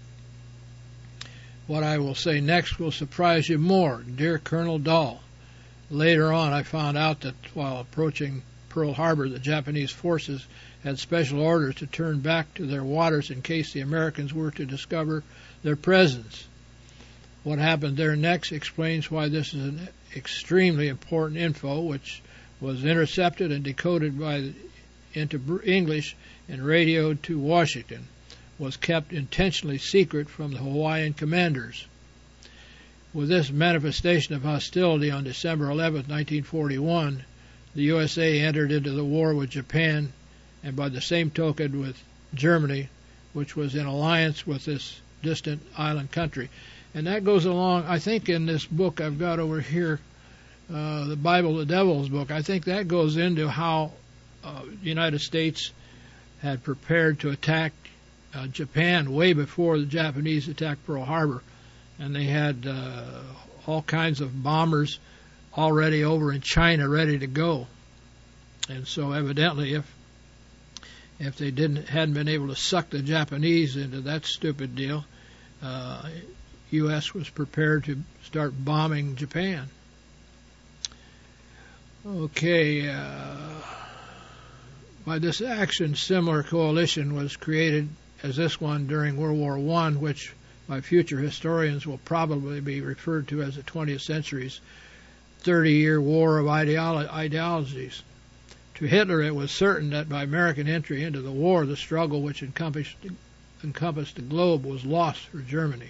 What I will say next will surprise you more, dear Colonel Dahl. Later on, I found out that while approaching Pearl Harbor, the Japanese forces had special orders to turn back to their waters in case the Americans were to discover their presence. What happened there next explains why this is an extremely important info, which was intercepted and decoded by the into English and radioed to Washington, was kept intentionally secret from the Hawaiian commanders. With this manifestation of hostility on December eleventh, nineteen forty-one, the U S A entered into the war with Japan, and by the same token with Germany, which was in alliance with this distant island country. And that goes along, I think in this book I've got over here, uh, the Bible, the Devil's Book, I think that goes into how Uh, the United States had prepared to attack uh, Japan way before the Japanese attacked Pearl Harbor, and they had uh, all kinds of bombers already over in China ready to go. And so evidently if if they didn't hadn't been able to suck the Japanese into that stupid deal, uh, U S was prepared to start bombing Japan. Okay, uh, by this action, similar coalition was created as this one during World War One, which by future historians will probably be referred to as the twentieth century's thirty-year war of ideolo- ideologies. To Hitler, it was certain that by American entry into the war, the struggle which encompassed, encompassed the globe was lost for Germany.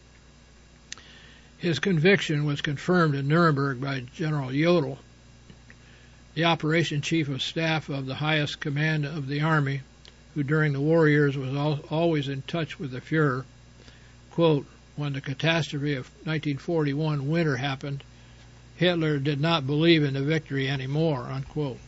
His conviction was confirmed in Nuremberg by General Jodl, the operation chief of staff of the highest command of the army, who during the war years was al- always in touch with the Fuhrer. Quote, when the catastrophe of nineteen forty-one winter happened, Hitler did not believe in the victory anymore, unquote.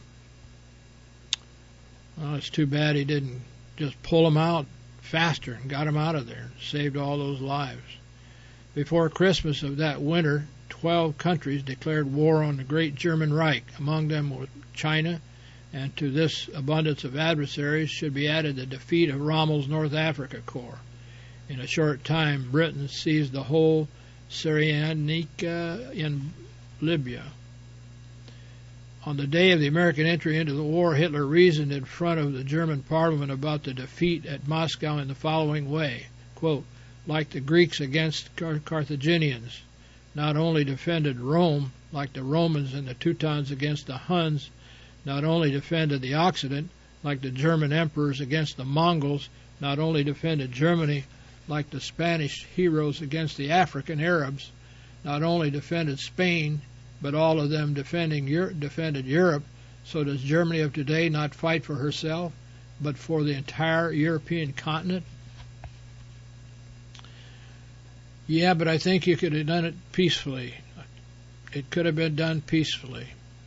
Well, it's too bad he didn't just pull them out faster and got them out of there and saved all those lives. Before Christmas of that winter, twelve countries declared war on the great German Reich. Among them were China, and to this abundance of adversaries should be added the defeat of Rommel's North Africa Corps. In a short time, Britain seized the whole Cyrenaica in Libya. On the day of the American entry into the war, Hitler reasoned in front of the German parliament about the defeat at Moscow in the following way, quote, like the Greeks against Car- Carthaginians, not only defended Rome, like the Romans and the Teutons against the Huns, not only defended the Occident, like the German emperors against the Mongols, not only defended Germany, like the Spanish heroes against the African Arabs, not only defended Spain, but all of them defending Europe, defended Europe, so does Germany of today not fight for herself, but for the entire European continent? Yeah, but I think you could have done it peacefully. It could have been done peacefully.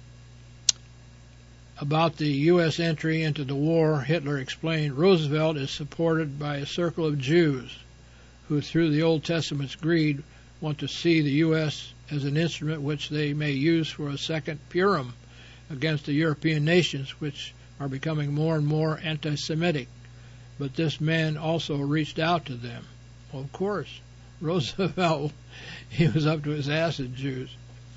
About the U S entry into the war, Hitler explained, Roosevelt is supported by a circle of Jews who, through the Old Testament's greed, want to see the U S as an instrument which they may use for a second Purim against the European nations, which are becoming more and more anti-Semitic. But this man also reached out to them. Well, of course, Roosevelt, he was up to his ass in Jews.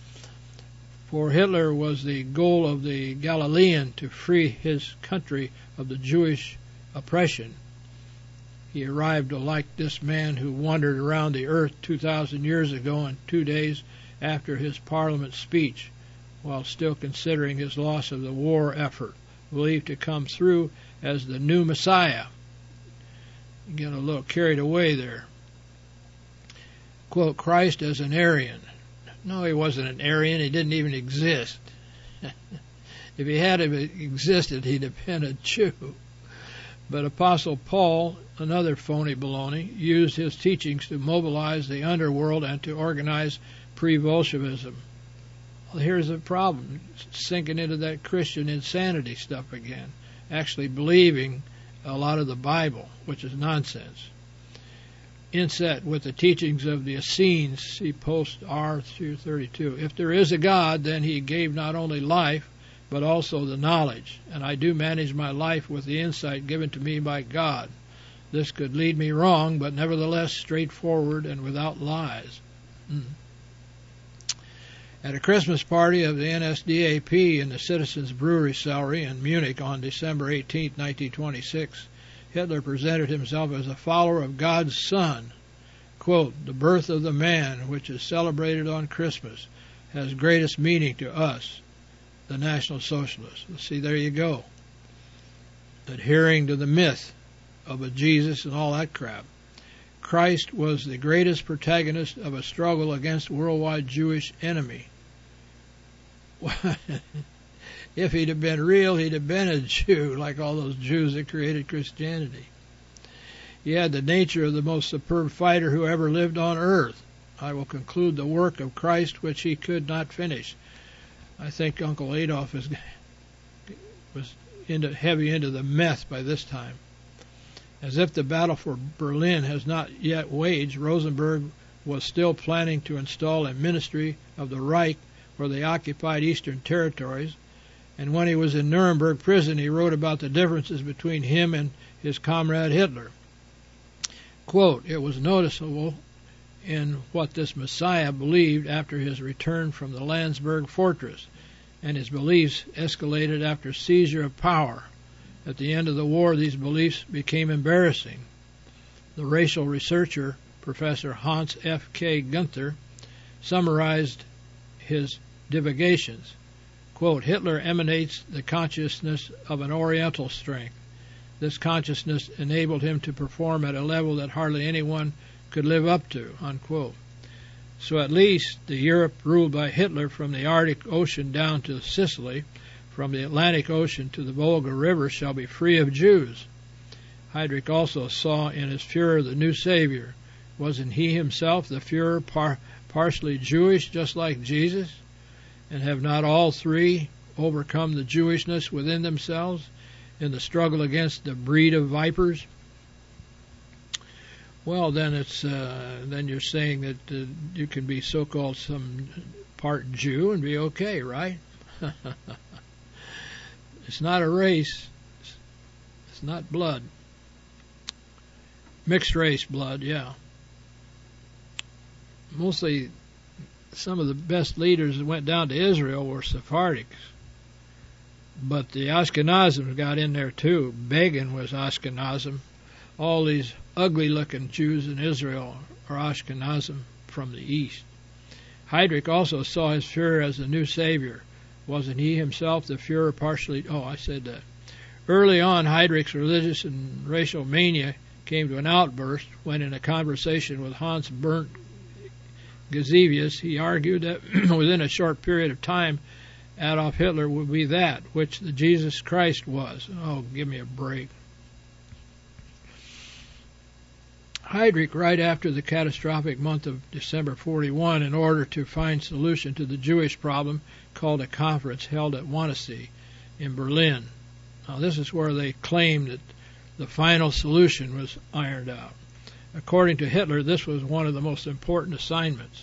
For Hitler was the goal of the Galilean to free his country of the Jewish oppression. He arrived like this man who wandered around the earth two thousand years ago in two days after his parliament speech, while still considering his loss of the war effort, believed to come through as the new Messiah. You get a little carried away there. Quote, Christ as an Aryan. No, he wasn't an Aryan. He didn't even exist. If he had existed, he'd have been a Jew. But Apostle Paul, another phony baloney, used his teachings to mobilize the underworld and to organize pre-Bolshevism. Well, here's the problem, sinking into that Christian insanity stuff again, actually believing a lot of the Bible, which is nonsense. Inset with the teachings of the Essenes, see post R through thirty-two. If there is a God, then he gave not only life, but also the knowledge, and I do manage my life with the insight given to me by God. This could lead me wrong, but nevertheless straightforward and without lies. Mm. At a Christmas party of the N S D A P in the Citizens Brewery Cellar in Munich on December eighteenth, nineteen twenty-six, Hitler presented himself as a follower of God's Son. Quote, the birth of the man, which is celebrated on Christmas, has greatest meaning to us, the National Socialists. See, there you go. Adhering to the myth of a Jesus and all that crap. Christ was the greatest protagonist of a struggle against worldwide Jewish enemy. If he'd have been real, he'd have been a Jew, like all those Jews that created Christianity. He had the nature of the most superb fighter who ever lived on earth. I will conclude the work of Christ which he could not finish. I think Uncle Adolf is, was into, heavy into the meth by this time. As if the battle for Berlin has not yet waged, Rosenberg was still planning to install a ministry of the Reich for the occupied eastern territories, and when he was in Nuremberg prison, he wrote about the differences between him and his comrade Hitler. Quote, it was noticeable in what this Messiah believed after his return from the Landsberg fortress, and his beliefs escalated after seizure of power. At the end of the war, these beliefs became embarrassing. The racial researcher, Professor Hans F. K. Gunther, summarized his divagations. Quote, Hitler emanates the consciousness of an Oriental strength. This consciousness enabled him to perform at a level that hardly anyone could live up to, unquote. So at least the Europe ruled by Hitler from the Arctic Ocean down to Sicily, from the Atlantic Ocean to the Volga River, shall be free of Jews. Heydrich also saw in his Führer the new Savior. Wasn't he himself, the Führer, par- partially Jewish, just like Jesus? And have not all three overcome the Jewishness within themselves in the struggle against the breed of vipers? Well, then it's uh, then you're saying that uh, you can be so-called some part Jew and be okay, right? It's not a race. It's not blood. Mixed race blood, yeah. Mostly some of the best leaders that went down to Israel were Sephardics. But the Ashkenazim got in there too. Begin was Ashkenazim. All these ugly-looking Jews in Israel are Ashkenazim from the east. Heydrich also saw his Führer as the new Savior. Wasn't he himself the Führer partially? Oh, I said that. Early on, Heydrich's religious and racial mania came to an outburst when, in a conversation with Hans Bernd Gisevius, he argued that within a short period of time, Adolf Hitler would be that which the Jesus Christ was. Oh, give me a break. Heydrich, right after the catastrophic month of December forty-one, in order to find solution to the Jewish problem, called a conference held at Wannsee in Berlin. Now, this is where they claimed that the final solution was ironed out. According to Hitler, this was one of the most important assignments.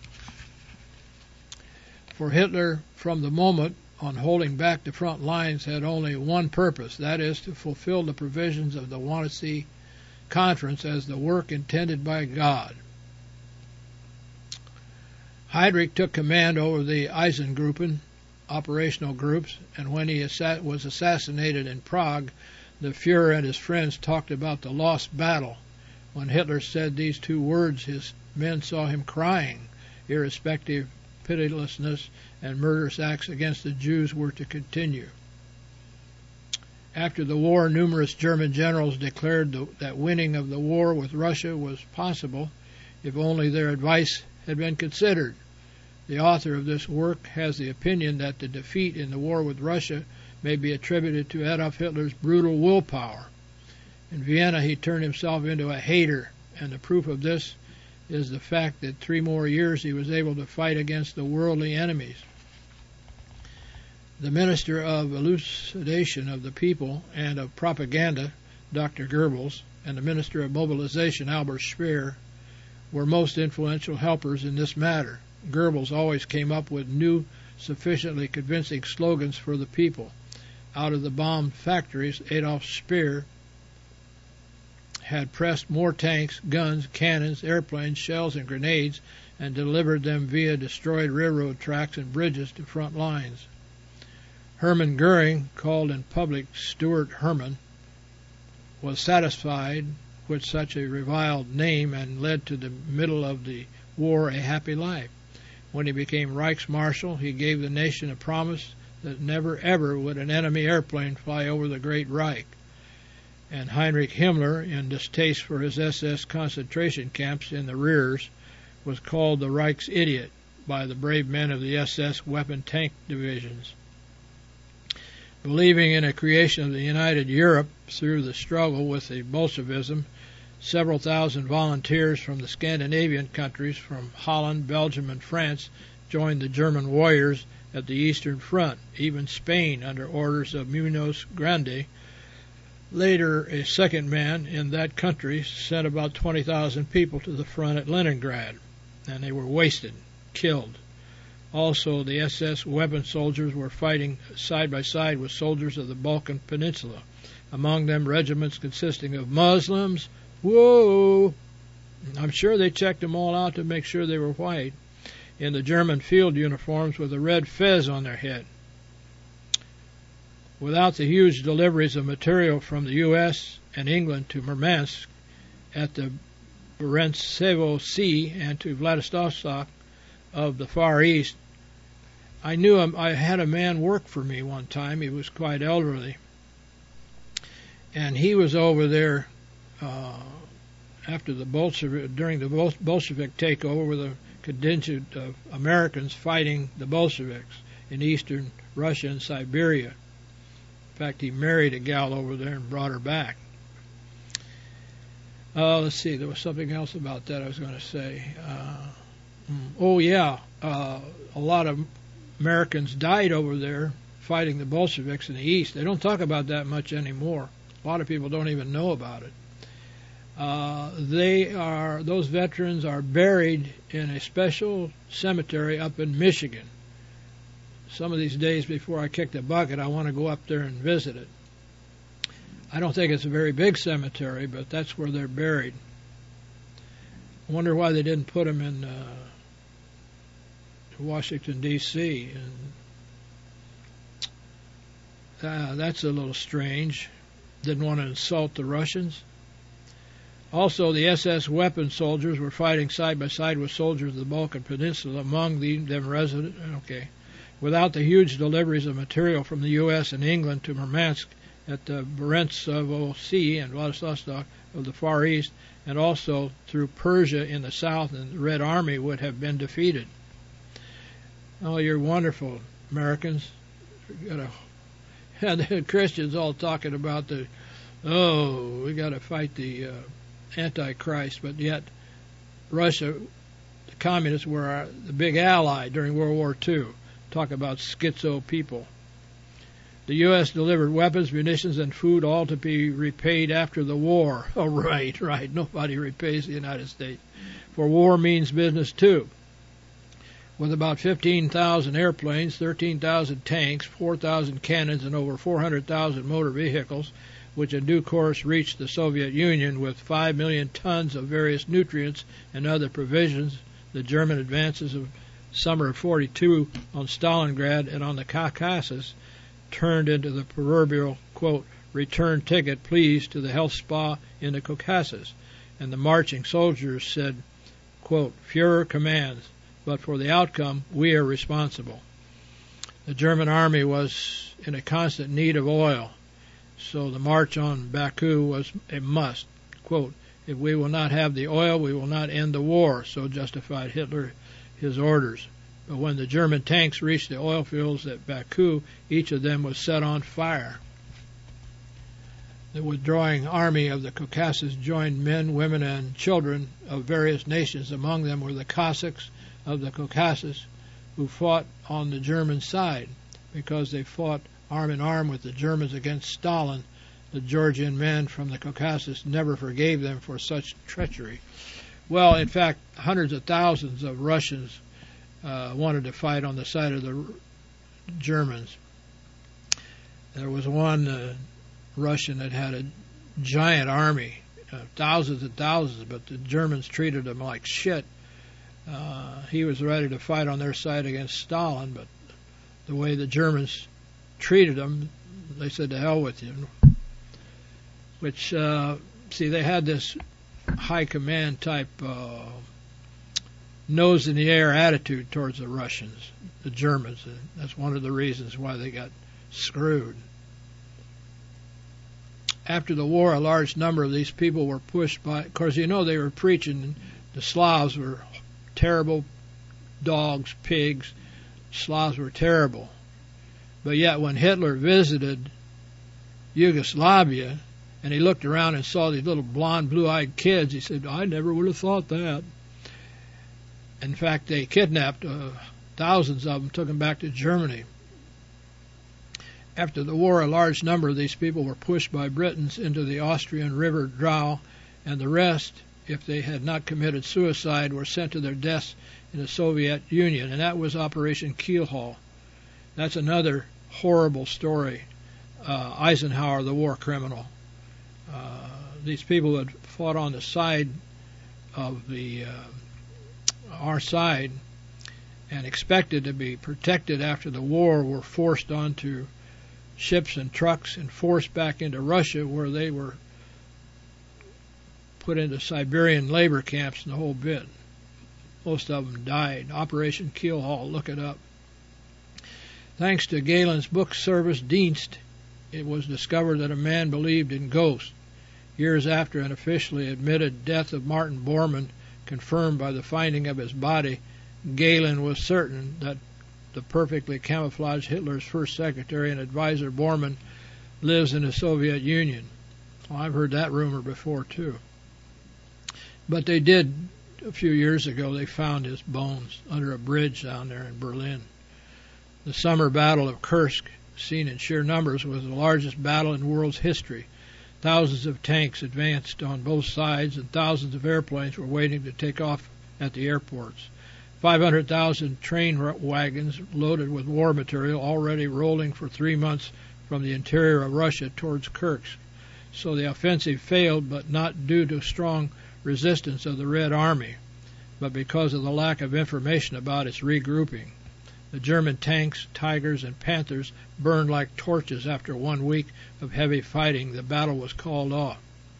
For Hitler, from the moment on holding back the front lines, had only one purpose, that is, to fulfill the provisions of the Wannsee Conference as the work intended by God. Heydrich took command over the Eisengruppen operational groups, and when he was assassinated in Prague, the Fuhrer and his friends talked about the lost battle. When Hitler said these two words, his men saw him crying. Irrespective pitilessness and murderous acts against the Jews were to continue. After the war, numerous German generals declared that winning of the war with Russia was possible if only their advice had been considered. The author of this work has the opinion that the defeat in the war with Russia may be attributed to Adolf Hitler's brutal willpower. In Vienna, he turned himself into a hater, and the proof of this is the fact that three more years he was able to fight against the worldly enemies. The Minister of Elucidation of the People and of Propaganda, Doctor Goebbels, and the Minister of Mobilization, Albert Speer, were most influential helpers in this matter. Goebbels always came up with new, sufficiently convincing slogans for the people. Out of the bombed factories, Adolf Speer had pressed more tanks, guns, cannons, airplanes, shells, and grenades, and delivered them via destroyed railroad tracks and bridges to front lines. Hermann Goering, called in public Stuart Hermann, was satisfied with such a reviled name and led to the middle of the war a happy life. When he became Reichsmarshal, he gave the nation a promise that never ever would an enemy airplane fly over the Great Reich. And Heinrich Himmler, in distaste for his S S concentration camps in the rears, was called the Reich's idiot by the brave men of the S S weapon tank divisions. Believing in a creation of the United Europe through the struggle with the Bolshevism, several thousand volunteers from the Scandinavian countries, from Holland, Belgium, and France, joined the German warriors at the Eastern Front. Even Spain, under orders of Munoz Grande, later a second man in that country, sent about twenty thousand people to the front at Leningrad, and they were wasted, killed. Also, the S S weapon soldiers were fighting side by side with soldiers of the Balkan Peninsula, among them regiments consisting of Muslims. Whoa! I'm sure they checked them all out to make sure they were white, in the German field uniforms with a red fez on their head. Without the huge deliveries of material from the U S and England to Murmansk at the Barentsevo Sea and to Vladivostok of the Far East, I knew him, I had a man work for me one time. He was quite elderly, and he was over there uh, after the Bolshevik, during the Bolshevik takeover, with a contingent of Americans fighting the Bolsheviks in eastern Russia and Siberia. In fact, he married a gal over there and brought her back. Uh, let's see, there was something else about that I was going to say. Uh, oh, yeah, uh, a lot of Americans died over there fighting the Bolsheviks in the East. They don't talk about that much anymore. A lot of people don't even know about it. Uh, they are, those veterans are buried in a special cemetery up in Michigan. Some of these days before I kick the bucket, I want to go up there and visit it. I don't think it's a very big cemetery, but that's where they're buried. I wonder why they didn't put them in uh, Washington, D C And uh, that's a little strange. Didn't want to insult the Russians. Also, the S S weapon soldiers were fighting side by side with soldiers of the Balkan Peninsula, among the, them resident. Okay. Without the huge deliveries of material from the U S and England to Murmansk at the Barentsevo Sea and Vladivostok of the Far East, and also through Persia in the south, and the Red Army would have been defeated. Oh, you're wonderful, Americans. You got a, and the Christians all talking about the, oh, we got to fight the uh, Antichrist, but yet Russia, the communists, were our, the big ally during World War Two. Talk about schizo people. The U S delivered weapons, munitions, and food, all to be repaid after the war. Oh, right, right. Nobody repays the United States. For war means business, too. With about fifteen thousand airplanes, thirteen thousand tanks, four thousand cannons, and over four hundred thousand motor vehicles, which in due course reached the Soviet Union with five million tons of various nutrients and other provisions, the German advances of summer of forty-two on Stalingrad and on the Caucasus turned into the proverbial, quote, return ticket, please, to the health spa in the Caucasus. And the marching soldiers said, quote, Führer commands, but for the outcome, we are responsible. The German army was in a constant need of oil, so the march on Baku was a must. Quote, if we will not have the oil, we will not end the war, so justified Hitler his orders. But when the German tanks reached the oil fields at Baku, each of them was set on fire. The withdrawing army of the Caucasus joined men, women, and children of various nations. Among them were the Cossacks of the Caucasus, who fought on the German side. Because they fought arm in arm with the Germans against Stalin, the Georgian men from the Caucasus never forgave them for such treachery. Well, in fact, hundreds of thousands of Russians uh, wanted to fight on the side of the Germans. There was one uh, Russian that had a giant army, uh, thousands and thousands, but the Germans treated him like shit. Uh, he was ready to fight on their side against Stalin, but the way the Germans treated him, they said, to hell with you. Which, uh, see, they had this high command type uh, nose in the air attitude towards the Russians, the Germans. And that's one of the reasons why they got screwed. After the war, a large number of these people were pushed by, of course, you know, they were preaching the Slavs were terrible dogs, pigs. Slavs were terrible. But yet when Hitler visited Yugoslavia and he looked around and saw these little blonde, blue-eyed kids, he said, I never would have thought that. In fact, they kidnapped uh, thousands of them, took them back to Germany. After the war, a large number of these people were pushed by Britons into the Austrian River Drau, and the rest, if they had not committed suicide, were sent to their deaths in the Soviet Union, and that was Operation Keelhaul. That's another horrible story. Uh, Eisenhower, the war criminal. Uh, these people had fought on the side of the uh, our side and expected to be protected after the war were forced onto ships and trucks and forced back into Russia, where they were put into Siberian labor camps and the whole bit. Most of them died. Operation Keelhaul, look it up. Thanks to Galen's book service Dienst, it was discovered that a man believed in ghosts. Years after an officially admitted death of Martin Bormann, confirmed by the finding of his body, Galen was certain that the perfectly camouflaged Hitler's first secretary and advisor Bormann lives in the Soviet Union. Well, I've heard that rumor before, too. But they did, a few years ago, they found his bones under a bridge down there in Berlin. The summer battle of Kursk, seen in sheer numbers, was the largest battle in the world's history. Thousands of tanks advanced on both sides, and thousands of airplanes were waiting to take off at the airports. five hundred thousand train wagons loaded with war material already rolling for three months from the interior of Russia towards Kursk. So the offensive failed, but not due to strong resistance of the Red Army, but because of the lack of information about its regrouping. The German tanks, Tigers, and Panthers burned like torches after one week of heavy fighting. The battle was called off.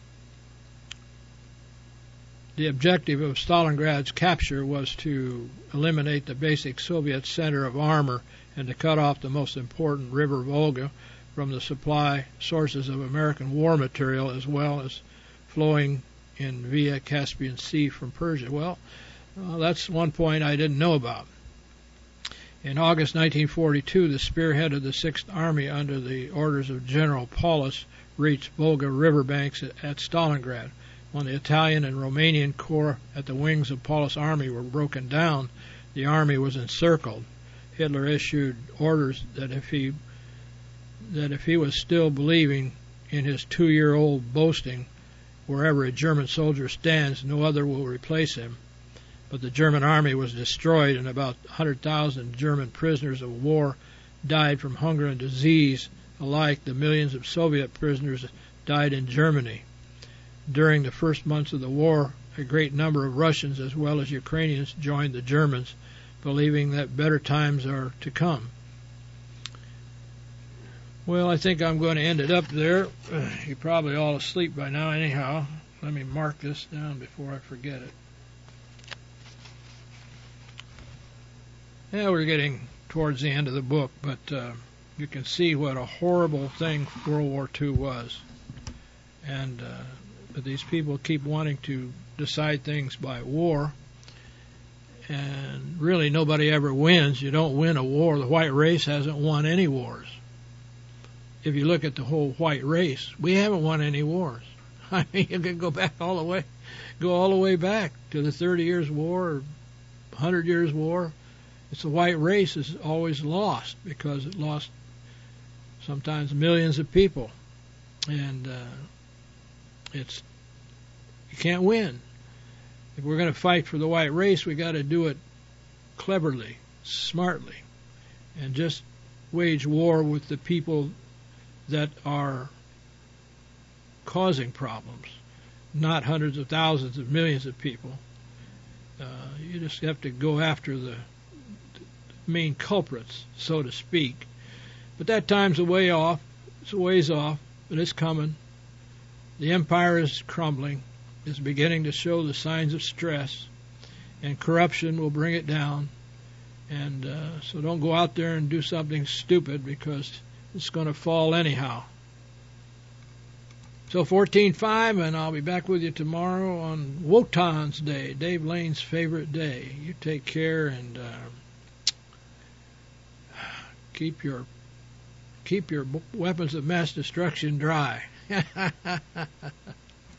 The objective of Stalingrad's capture was to eliminate the basic Soviet center of armor and to cut off the most important river Volga from the supply sources of American war material, as well as flowing in via Caspian Sea from Persia. Well, uh, that's one point I didn't know about. In August nineteen forty-two, the spearhead of the Sixth Army under the orders of General Paulus reached Volga riverbanks at Stalingrad. When the Italian and Romanian corps at the wings of Paulus' army were broken down, the army was encircled. Hitler issued orders that if he that if he was still believing in his two-year-old boasting, wherever a German soldier stands, no other will replace him. But the German army was destroyed, and about one hundred thousand German prisoners of war died from hunger and disease. Alike, the millions of Soviet prisoners died in Germany. During the first months of the war, a great number of Russians as well as Ukrainians joined the Germans, believing that better times are to come. Well, I think I'm going to end it up there. You're probably all asleep by now anyhow. Let me mark this down before I forget it. Yeah, we're getting towards the end of the book, but uh, you can see what a horrible thing World War Two was. And uh, but these people keep wanting to decide things by war, and really nobody ever wins. You don't win a war. The white race hasn't won any wars. If you look at the whole white race, we haven't won any wars. I mean, you can go back all the way, go all the way back to the Thirty Years' War or Hundred Years' War. It's the white race is always lost because it lost sometimes millions of people, and uh, it's you can't win. If we're going to fight for the white race, we got to do it cleverly, smartly, and just wage war with the people that are causing problems, not hundreds of thousands of millions of people. Uh, you just have to go after the main culprits, so to speak. But that time's a way off. It's a ways off, but it's coming. The empire is crumbling. It's beginning to show the signs of stress, and corruption will bring it down. And uh, so don't go out there and do something stupid because it's going to fall anyhow. So fourteen five, and I'll be back with you tomorrow on Wotan's Day, Dave Lane's favorite day. You take care and uh, keep your keep your weapons of mass destruction dry.